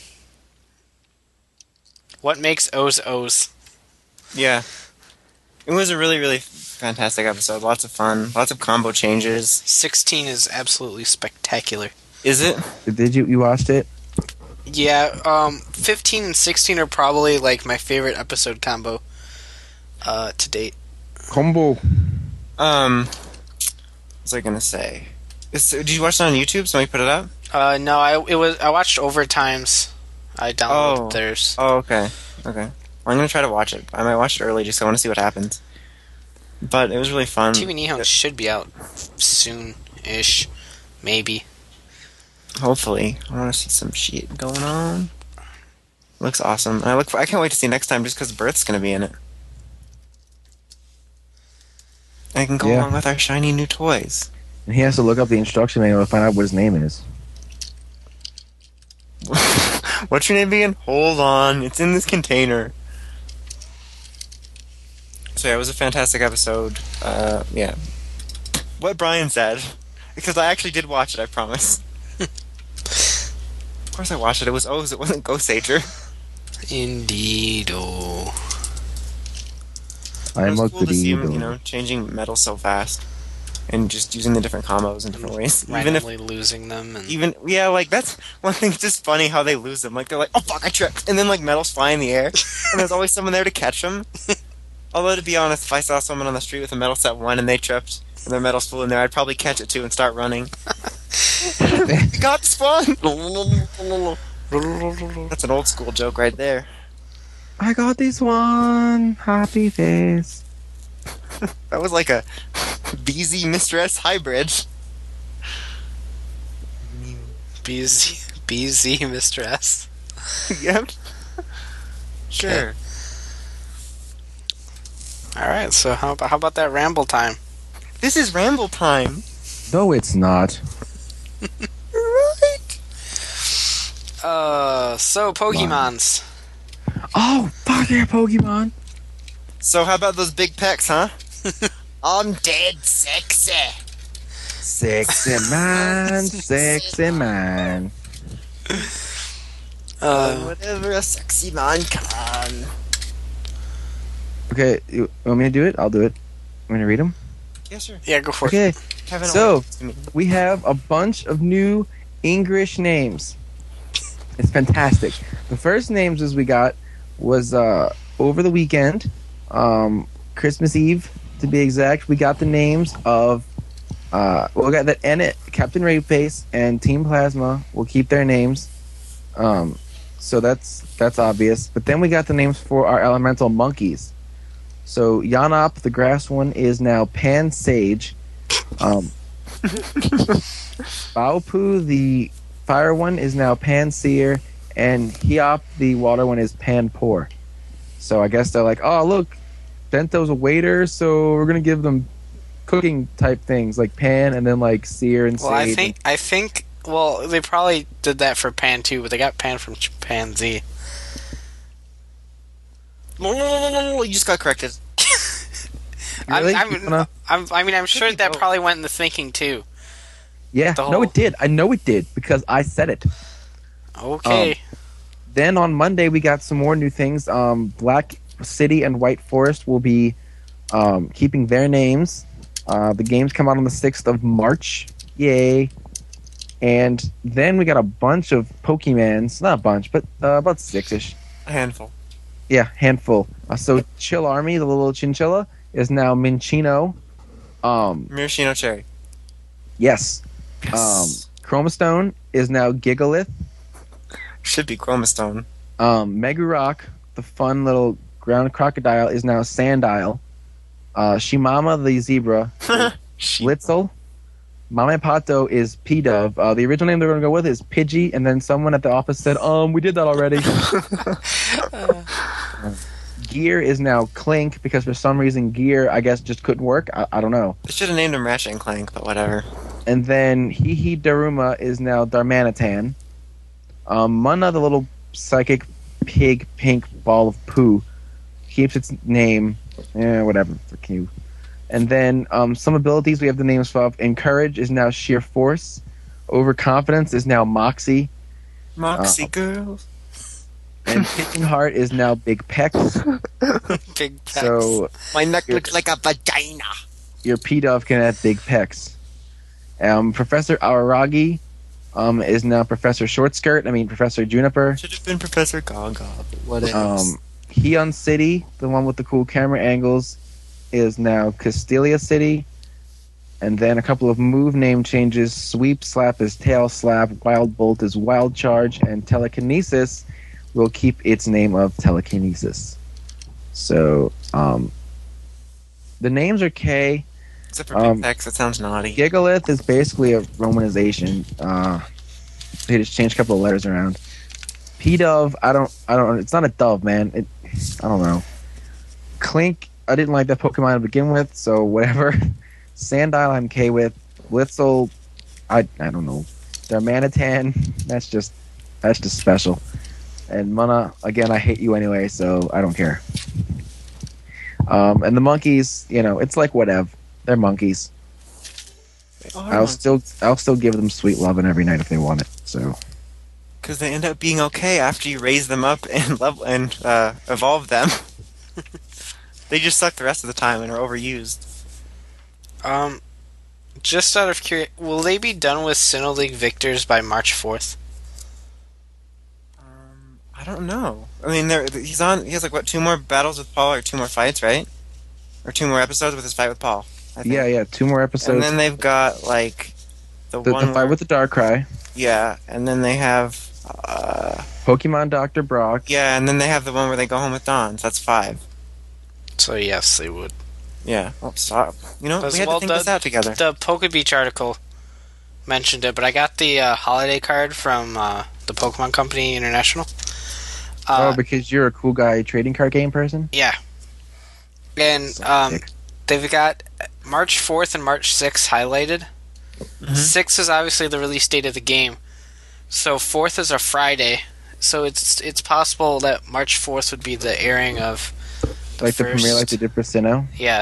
what makes O's O's. Yeah. It was a really, really fantastic episode. Lots of fun. Lots of combo changes. sixteen is absolutely spectacular. Is it? Did you you watched it? Yeah, um, fifteen and sixteen are probably like my favorite episode combo uh, to date. Combo. Um, what was I gonna say? Is, did you watch it on YouTube? Somebody put it up? Uh, no, I it was I watched Overtimes. I downloaded Oh. theirs. Oh, okay. Okay. I'm gonna try to watch it. I might watch it early just 'cause I want to see what happens. But it was really fun. T V Nihon should be out soon-ish, maybe. Hopefully, I want to see some shit going on. Looks awesome. And I look. For, I can't wait to see next time just because Birth's gonna be in it. I can go Yeah. along with our shiny new toys. And he has to look up the instruction manual to find out what his name is. What's your name again? Hold on, it's in this container. So yeah, it was a fantastic episode. Uh, yeah. What Brian said, because I actually did watch it. I promise. Of course, I watched it. It was O's. It wasn't Ghost Sager. Indeed. Oh. I'm It was a cool to see him, goody. you know, changing metal so fast, and just using the different combos in different ways. Even if Randomly losing them. and Even yeah, like that's one thing. It's just funny how they lose them. Like they're like, "Oh fuck, I tripped," and then like metals fly in the air, and there's always someone there to catch them. Although to be honest, if I saw someone on the street with a metal set one and they tripped and their metal's full in there, I'd probably catch it too and start running. You got spawn. That's an old school joke right there. I got this one. Happy face. That was like a B Z Mister S hybrid. B Z, B Z Mister S. Yep. Sure. Alright, so how about, how about that ramble time? This is ramble time. No, it's not. Right. Uh, so Pokemons. Oh, fuck yeah, Pokemon. So how about those big pecs, huh? I'm dead sexy. Sexy man, sexy man. Uh, Uh, whatever a sexy man can. Okay, you want me to do it? I'll do it. I'm gonna read them. Yes, sir. yeah, go for it. Okay, Kevin, So- always to me. we have a bunch of new English names. It's fantastic. The first names as we got was uh, over the weekend, um, Christmas Eve to be exact. We got the names of uh, well, we got that Ennet, Captain Rapeface, and Team Plasma will keep their names. Um, so that's that's obvious. But then we got the names for our elemental monkeys. So Yanop, the grass one, is now Pan Sage. Um, Baupu, the fire one, is now Pan Seer, and Hiop, the water one, is Pan Pour. So I guess they're like, oh look, Bento's a waiter, so we're gonna give them cooking type things like Pan and then like Seer and Well, I Sage. think I think well they probably did that for Pan too, but they got Pan from Ch- Pan Z. No, no, no, no, no, you just got corrected. Really? I'm, You I'm, wanna- I'm, I mean, I'm sure be that both. probably went in the thinking too. yeah, the no, whole- it did. I know it did because I said it. Okay. Then on Monday we got some more new things. Um, Black City and White Forest will be um, keeping their names. Uh, the games come out on the sixth of March. Yay! And then we got a bunch of Pokemans. Not a bunch, but uh, about six-ish. A handful. Yeah, handful. Uh, so Chill Army, the little chinchilla, is now Minchino. Um, Maraschino cherry. yes. Um, Yes. Chromastone is now Gigalith. Should be Chromastone. Um, Megurok, the fun little ground crocodile, is now Sandile. Uh, Shimama, the zebra, She- Blitzel. Mamepato is P-Dove. Uh, the original name they're going to go with is Pidgey, and then someone at the office said, um, we did that already. Gear is now Clink, because for some reason Gear, I guess, just couldn't work. I, I don't know. They should have named him Ratchet and Clank, but whatever. And then Hihi Daruma is now Darmanitan. Um, Munna, the little psychic pig pink ball of poo, keeps its name. Eh, whatever. Fuck you. And then um, some abilities we have the names of. Encourage is now Sheer Force. Overconfidence is now Moxie. Moxie Uh, girls. And Pitching Heart is now Big Pecs. Big pecs. So My neck Here- looks like a vagina. your P-Dove can have Big Pecs. Um, Professor Araragi um, is now Professor Shortskirt. I mean, Professor Juniper. Should have been Professor Gaga, but whatever. Um, Heon City, the one with the cool camera angles, is now Castilia City. And then a couple of move name changes. Sweep Slap is Tail Slap, Wild Bolt is Wild Charge, and Telekinesis will keep its name of Telekinesis. So, um, the names are okay. Except for Um, Big Tex, that sounds naughty. Gigalith is basically a romanization. Uh, they just changed a couple of letters around. P-Dove, I don't, I don't. It's not a dove, man. It, I don't know. Clink, I didn't like that Pokemon to begin with, so whatever. Sandile, I'm okay with. Blitzel, I, I don't know. Darmanitan, that's just, that's just special. And Munna, again, I hate you anyway, so I don't care. Um, and the monkeys, you know, it's like whatever. They're monkeys. Oh, I'll still, I'll still give them sweet loving every night if they want it. So. Because they end up being okay after you raise them up and level and uh, evolve them. They just suck the rest of the time and are overused. Um, just out of curiosity, will they be done with Sinnoh League Victors by March fourth? Um, I don't know. I mean, there he's on. He has like what two more battles with Paul, or two more fights, right? Or two more episodes with his fight with Paul. I think. Yeah, yeah, two more episodes. And then they've got like the, the, one the fight where- with the Darkrai, yeah, and then they have uh, Pokemon Doctor Brock. yeah, and then they have the one where they go home with Dawn. So that's five. So yes, they would. Yeah. Oh, stop. You know, As we had well to think the- this out together. The Pokebeach article mentioned it, but I got the uh, holiday card from uh, the Pokemon Company International. Uh, oh, because you're a cool guy trading card game person? yeah. And Suck um, dick. they've got March fourth and March sixth highlighted. Mhm. six is obviously the release date of the game. So fourth is a Friday. So it's it's possible that March fourth would be the airing of the Like the first, premiere, like they did for Sinnoh? Yeah.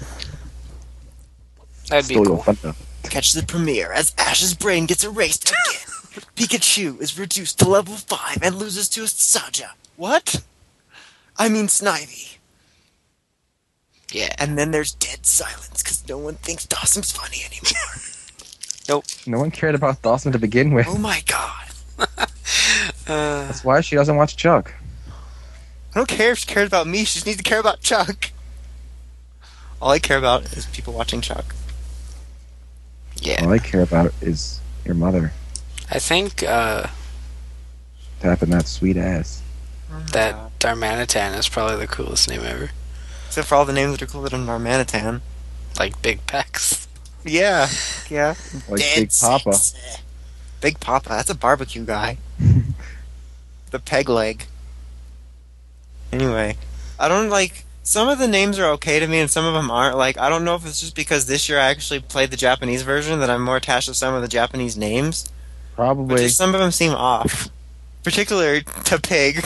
That'd be Still cool. fun though. Catch the premiere as Ash's brain gets erased again. Pikachu is reduced to level five and loses to a Saja. What? I mean Snivy. Yeah. And then there's dead silence because no one thinks Dawson's funny anymore. No one cared about Dawson to begin with. Oh my god. Uh, That's why she doesn't watch Chuck. I don't care if she cares about me, she just needs to care about Chuck. All I care about is people watching Chuck. yeah. All I care about is your mother I think uh, tapping that sweet ass. Oh my that God. Darmanitan is probably the coolest name ever. Except for all the names that are cooler than Darmanitan. Like Big Pecs. Yeah. Yeah. Like Dead Big Papa. sexy. Big Papa, that's a barbecue guy. The peg leg. Anyway, I don't like. Some of the names are okay to me, and some of them aren't. Like, I don't know if it's just because this year I actually played the Japanese version that I'm more attached to some of the Japanese names. But Probably. just some of them seem off. Particularly to Pig.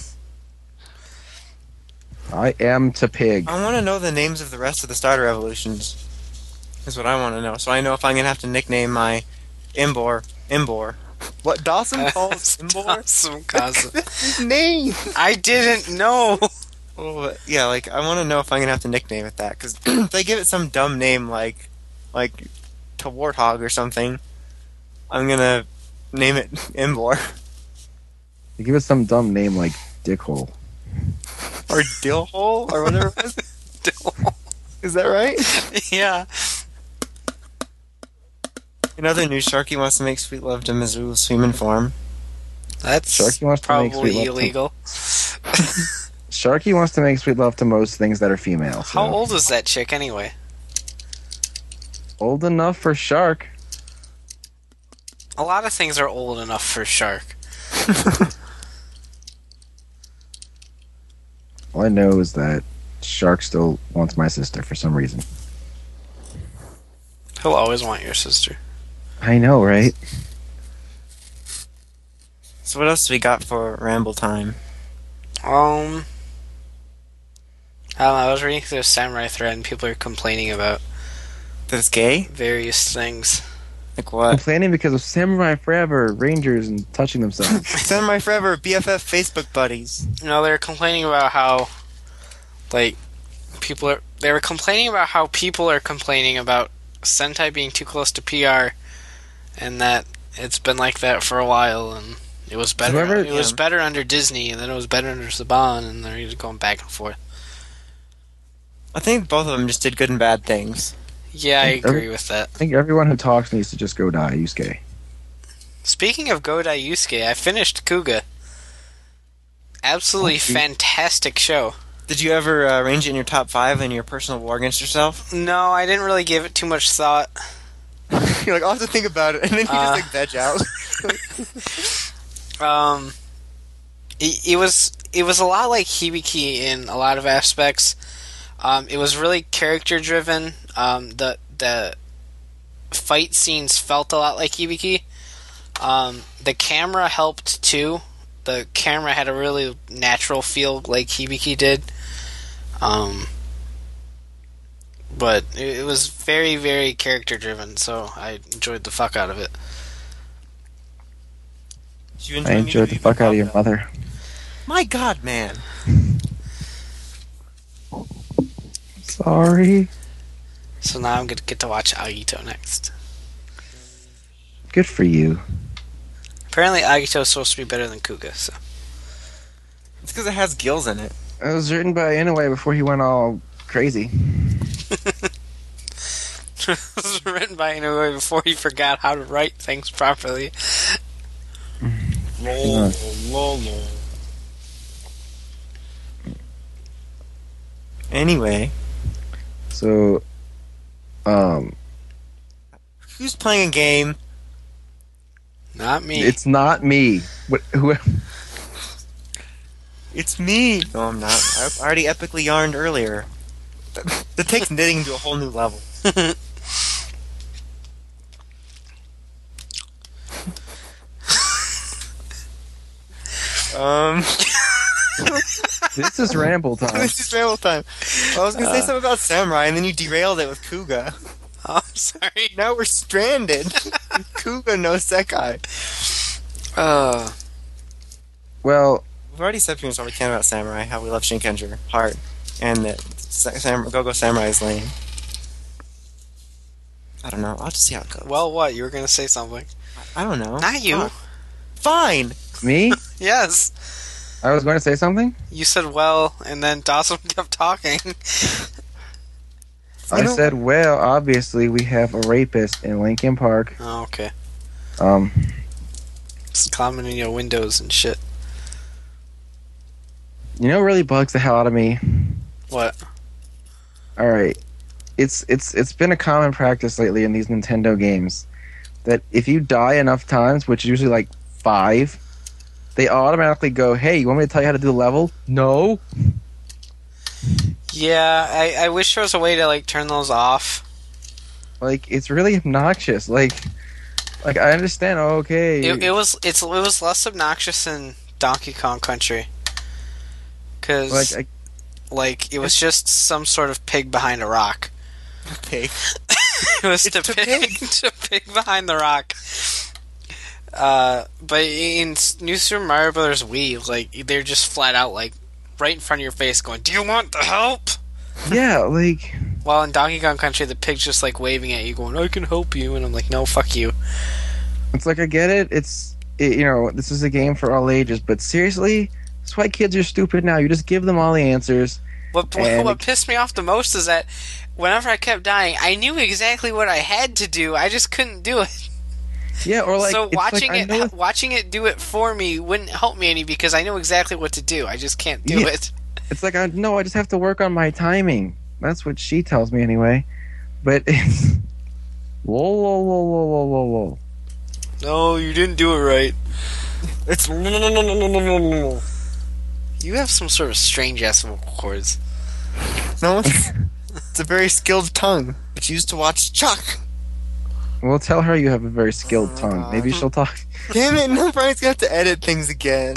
I am to pig. I want to know the names of the rest of the starter evolutions. Is what I want to know, so I know if I'm gonna have to nickname my Imbor Imbor. What Dawson calls Imbor? Awesome cousin. That's his name. I didn't know. Well, yeah, like I want to know if I'm gonna have to nickname it that because if they give it some dumb name like like to Warthog or something, I'm gonna name it Imbor You give it some dumb name like Dickhole. or Dillhole or whatever it was. Is that right? Yeah. In other news, Sharky wants to make Sweet Love to Mizzou's human form. That's Sharky wants to make probably Sweet Love to- illegal. Sharky wants to make sweet love to most things that are female. So. How old is that chick anyway? Old enough for Shark. A lot of things are old enough for Shark. All I know is that Shark still wants my sister for some reason. He'll always want your sister. I know, right? So what else do we got for ramble time? Um, I don't know. I was reading through a samurai thread, and people are complaining about That it's gay? various things. Like what? Complaining because of Samurai Forever, Rangers, and touching themselves. Send my forever B F F Facebook buddies. You know, they're complaining about how, like, people are. They were complaining about how people are complaining about Sentai being too close to P R, and that it's been like that for a while, and it was better. Whoever- it was yeah. better under Disney, and then it was better under Saban, and they're just going back and forth. I think both of them just did good and bad things. Yeah, I Every- agree with that. I think everyone who talks needs to just go die, Yusuke. Speaking of Godai Yusuke, I finished Kuga. Absolutely Oh, gee. fantastic show. Did you ever uh, range it in your top five in your personal war against yourself? No, I didn't really give it too much thought. You're like, I'll have to think about it, and then you Uh. just like veg out. Um, it, it was it was a lot like Hibiki in a lot of aspects. Um, it was really character driven. Um, the the fight scenes felt a lot like Hibiki. Um, the camera helped too. The camera had a really natural feel like Hibiki did. Um, but it, it was very, very character driven, so I enjoyed the fuck out of it. Did you I enjoyed the Mugen fuck out of your Manga? mother. My God, man. Sorry. So now I'm gonna get to watch Agito next. Good for you. Apparently Agito is supposed to be better than Kuga, so. It's because it has gills in it. It was written by Inoue before he went all crazy. It was written by Inoue before he forgot how to write things properly. Lol, lol, lol. Anyway, So, um, who's playing a game? Not me. it's not me. What? Who? It's me. No, I'm not. I already epically yarned earlier. That, that takes knitting to a whole new level. Um, This is ramble time. this is ramble time. I was gonna say Uh. something about Samurai, and then you derailed it with Kuga. Oh, I'm sorry. Now we're stranded. Kuga no Sekai. Uh, Well, We've already said pretty much all we can about Samurai, how we love Shinkenger hard, and that Sa- Sam- Go-Go Samurai is lame. I don't know. I'll just see how it goes. well, what? You were gonna say something. I don't know. Not you. Fuck. Fine. me? Yes. I was going to say something? You said well, and then Dawson kept talking. I don't- said, well, obviously we have a rapist in Lincoln Park. Oh, okay. Um, Just commenting your windows and shit. you know what really bugs the hell out of me? What? All right. It's it's it's been a common practice lately in these Nintendo games that if you die enough times, which is usually like five, they automatically go, "Hey, you want me to tell you how to do the level?" No. Yeah, I, I wish there was a way to like turn those off. Like it's really obnoxious. Like like I understand, oh, okay. It, it was it's it was less obnoxious in Donkey Kong Country. Cause like like, I, it was just some sort of pig behind a rock. Pig. It was It's the the pig, the pig behind the rock. Uh, but in New Super Mario Brothers Wii, like they're just flat out like right in front of your face, going, "Do you want the help?" yeah, like While in Donkey Kong Country, the pig's just like waving at you, going, "I can help you," and I'm like, "No, fuck you." it's like I get it. It's it, you know, this is a game for all ages, but seriously, that's why kids are stupid now. You just give them all the answers. What And- what pissed me off the most is that whenever I kept dying, I knew exactly what I had to do. I just couldn't do it. Yeah, or like so it's like, watching I know it, watching it do it for me wouldn't help me any because I know exactly what to do. I just can't do Yeah. it. It's like I no, I just have to work on my timing. That's what she tells me anyway. But it's lol lol lol lol lol lol lol. No, you didn't do it right. It's no no no no no no no no. You have some sort of strange ass vocal cords. No, it's, it's a very skilled tongue. It's used to watch Chuck. Well, tell her you have a very skilled Oh, tongue. Maybe God. she'll talk. Damn it! No, Brian's gonna have to edit things again.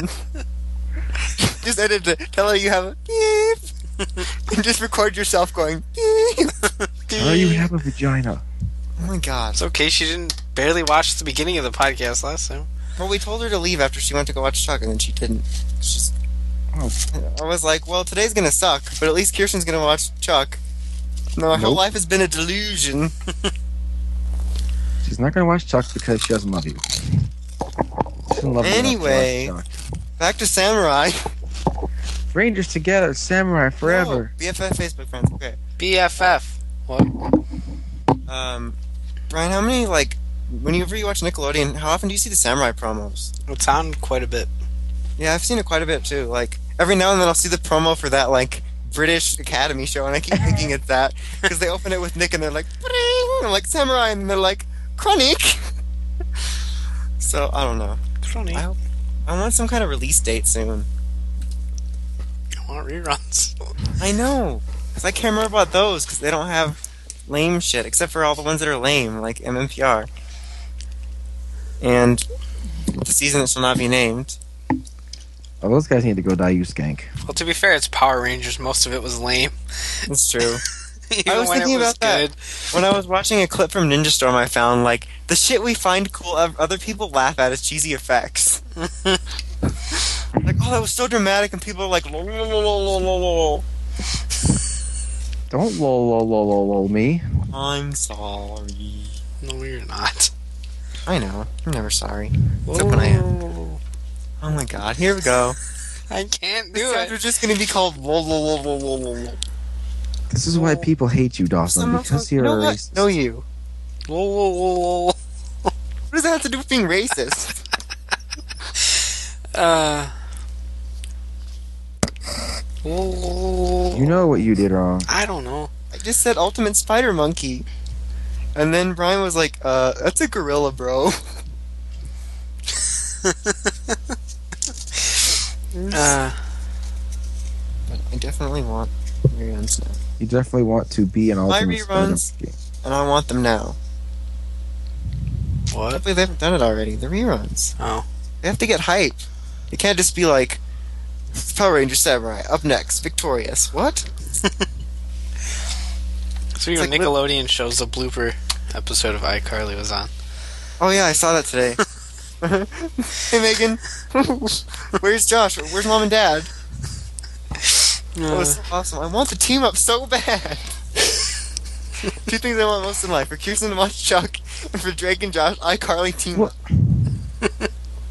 Just edit it. Tell her you have a beep. And just record yourself going beep. Tell her you have a vagina. Oh my God. It's okay. She didn't barely watch the beginning of the podcast last time. Well, we told her to leave after she went to go watch Chuck, and then she didn't. She's. Oh. I was like, well, today's gonna suck, but at least Kirsten's gonna watch Chuck. No, her whole Nope. life has been a delusion. She's not gonna watch Chuck because she doesn't love you. She doesn't love you enough to Anyway. watch Chuck. Back to Samurai. Rangers together, samurai forever. No, B F F Facebook friends. Okay. B F F. What? Um, Brian, how many like whenever you watch Nickelodeon, how often do you see the Samurai promos? It's on quite a bit. Yeah, I've seen it quite a bit too. Like every now and then, I'll see the promo for that like British Academy show, and I keep thinking it's that because they open it with Nick and they're like, "Bring," I'm like samurai, and they're like chronic. So I don't know. Funny. I, I want some kind of release date soon. I want reruns. I know, because I can't remember about those because they don't have lame shit except for all the ones that are lame, like M M P R and the season that shall not be named. Oh, those guys need to go die, you skank. Well, to be fair, it's Power Rangers. Most of it was lame. It's true. Even I was when thinking it was about that. good. When I was watching a clip from Ninja Storm, I found like the shit we find cool, other people laugh at is cheesy effects. Like, oh, that was so dramatic, and people are like, lol, lol, lol, lol, lol, lol. Don't lol lol lol lol lol me. I'm sorry. No, you're not. I know. I'm never sorry. Except when I am. Oh my god, here we go. I can't This do chapter's it. just gonna be called lol, lol, lol, lol, lol, lol, lol. This is why people hate you, Dawson, Some of because them- you're you a know what? racist. Know you. Lol, lol, lol, lol. What does that have to do with being racist? Uh. Lol, lol, lol. You know what you did wrong. I don't know. I just said Ultimate Spider Monkey. And then Brian was like, uh, that's a gorilla, bro. Uh, I definitely want reruns now. You definitely want to be an My ultimate reruns. Spider-Man. And I want them now. what? Hopefully they haven't done it already. The reruns. Oh. They have to get hype. It can't just be like, Power Ranger Samurai, up next, victorious. What? So It's when like Nickelodeon shows the blooper episode of iCarly was on. Oh yeah, I saw that today. Hey Megan, where's Josh? Where's Mom and Dad? That was so awesome. I want the team up so bad. Two things I want most in life: for Kirsten to watch Chuck, and for Drake and Josh, iCarly team What? up.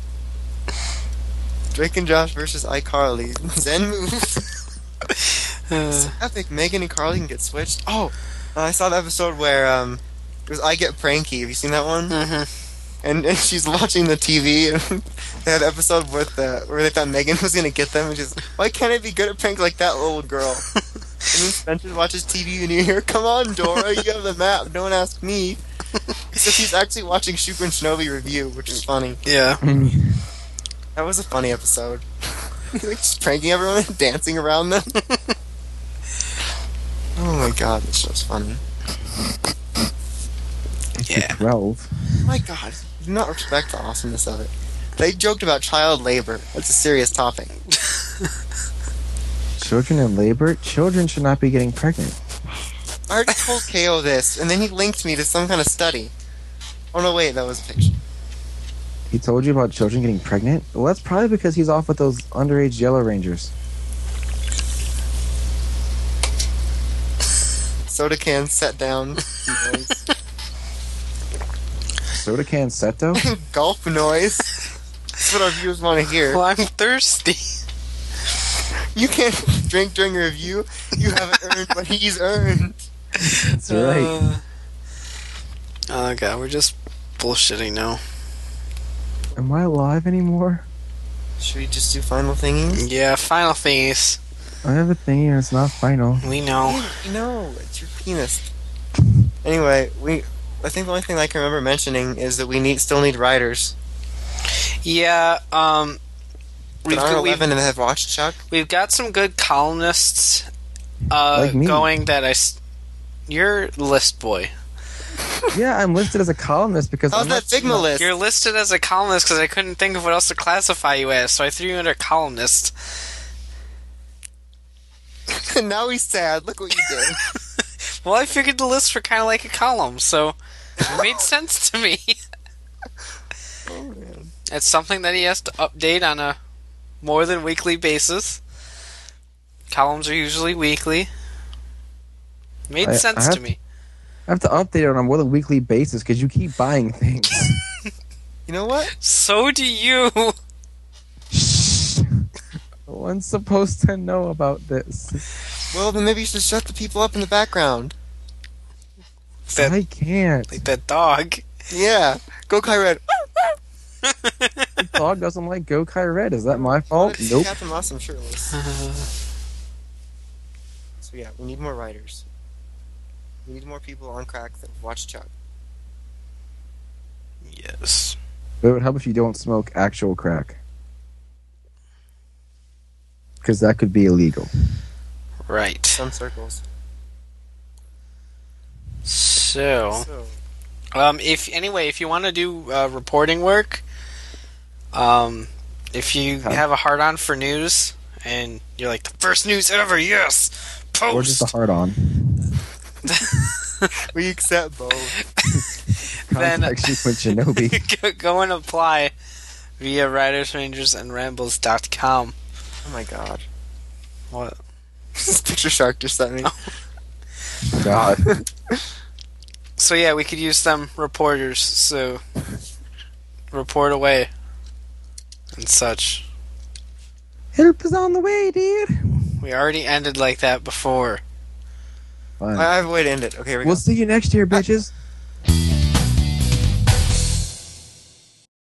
Drake and Josh versus iCarly. Zen move. Uh, So epic. Megan and Carly can get switched. Oh, uh, I saw the episode where um, it was I Get Pranky. Have you seen that one? mhm. And, and she's watching the T V, and they had an episode with uh, where they thought Megan was gonna get them, and she's, why can't I be good at pranks like that little girl? And then Spencer watches T V, and you hear, come on, Dora, you have the map. Don't ask me. So she's actually watching Super and Shinobi review, which is funny. Yeah. That was a funny episode. Like just pranking everyone and dancing around them. Oh my god, this show's funny. Yeah. twelve. Oh my god, you do not respect the awesomeness of it. They joked about child labor. That's a serious topic. Children in labor? Children should not be getting pregnant. I already told K O this, and then he linked me to some kind of study. Oh no, wait, that was a picture. He told you about children getting pregnant? Well, that's probably because he's off with those underage Yellow Rangers. Soda can set down noise. Soda can Seto? Gulp noise. That's what our viewers want to hear. Well, I'm thirsty. You can't drink during a review. You haven't earned what he's earned. That's right. Uh, oh god, we're just bullshitting now. Am I alive anymore? Should we just do final thingies? Yeah, final thingies. I have a thing and it's not final. We know. No, it's your penis. Anyway, we. I think the only thing I can remember mentioning is that we need still need writers. Yeah, um, But we've, aren't we've, eleven and have watched Chuck. we've got some good columnists uh, Like me. going that I. s- You're list boy. Yeah, I'm listed as a columnist because How's I'm that not- Figma list? You're listed as a columnist because I couldn't think of what else to classify you as, so I threw you under columnist. And now he's sad. Look what you did. Well, I figured the lists were kind of like a column, so it made sense to me. Oh man. It's something that he has to update on a more than weekly basis. Columns are usually weekly. Made I- I sense have to me. I have to update it on a more than weekly basis because you keep buying things. You know what? So do you. No one's supposed to know about this. Well, then maybe you should shut the people up in the background. That, I can't. like that dog. Yeah. Go Kai Red. The dog doesn't like Go-Kai Red. Is that my fault? What if you see Nope. Captain Awesome shirtless? Uh, You So yeah, we need more writers. We need more people on crack that watch Chuck. Yes. But it would help if you don't smoke actual crack. Because that could be illegal. Right. Some circles. So, So, um, if anyway, if you want to do uh, reporting work, um, if you Okay. have a hard on for news and you're like the first news ever, yes, post. Or just a hard on. we accept both. Then- Contact Sheep with Shinobi. go, go and apply via writers rangers and rambles dot com. Oh my god. What? This picture Shark just sent me. God. So yeah, we could use some reporters. So report away and such. Help is on the way, dude. We already ended like that before. Fine. I have a way to end it. Okay, here we We'll go. see you next year, bitches.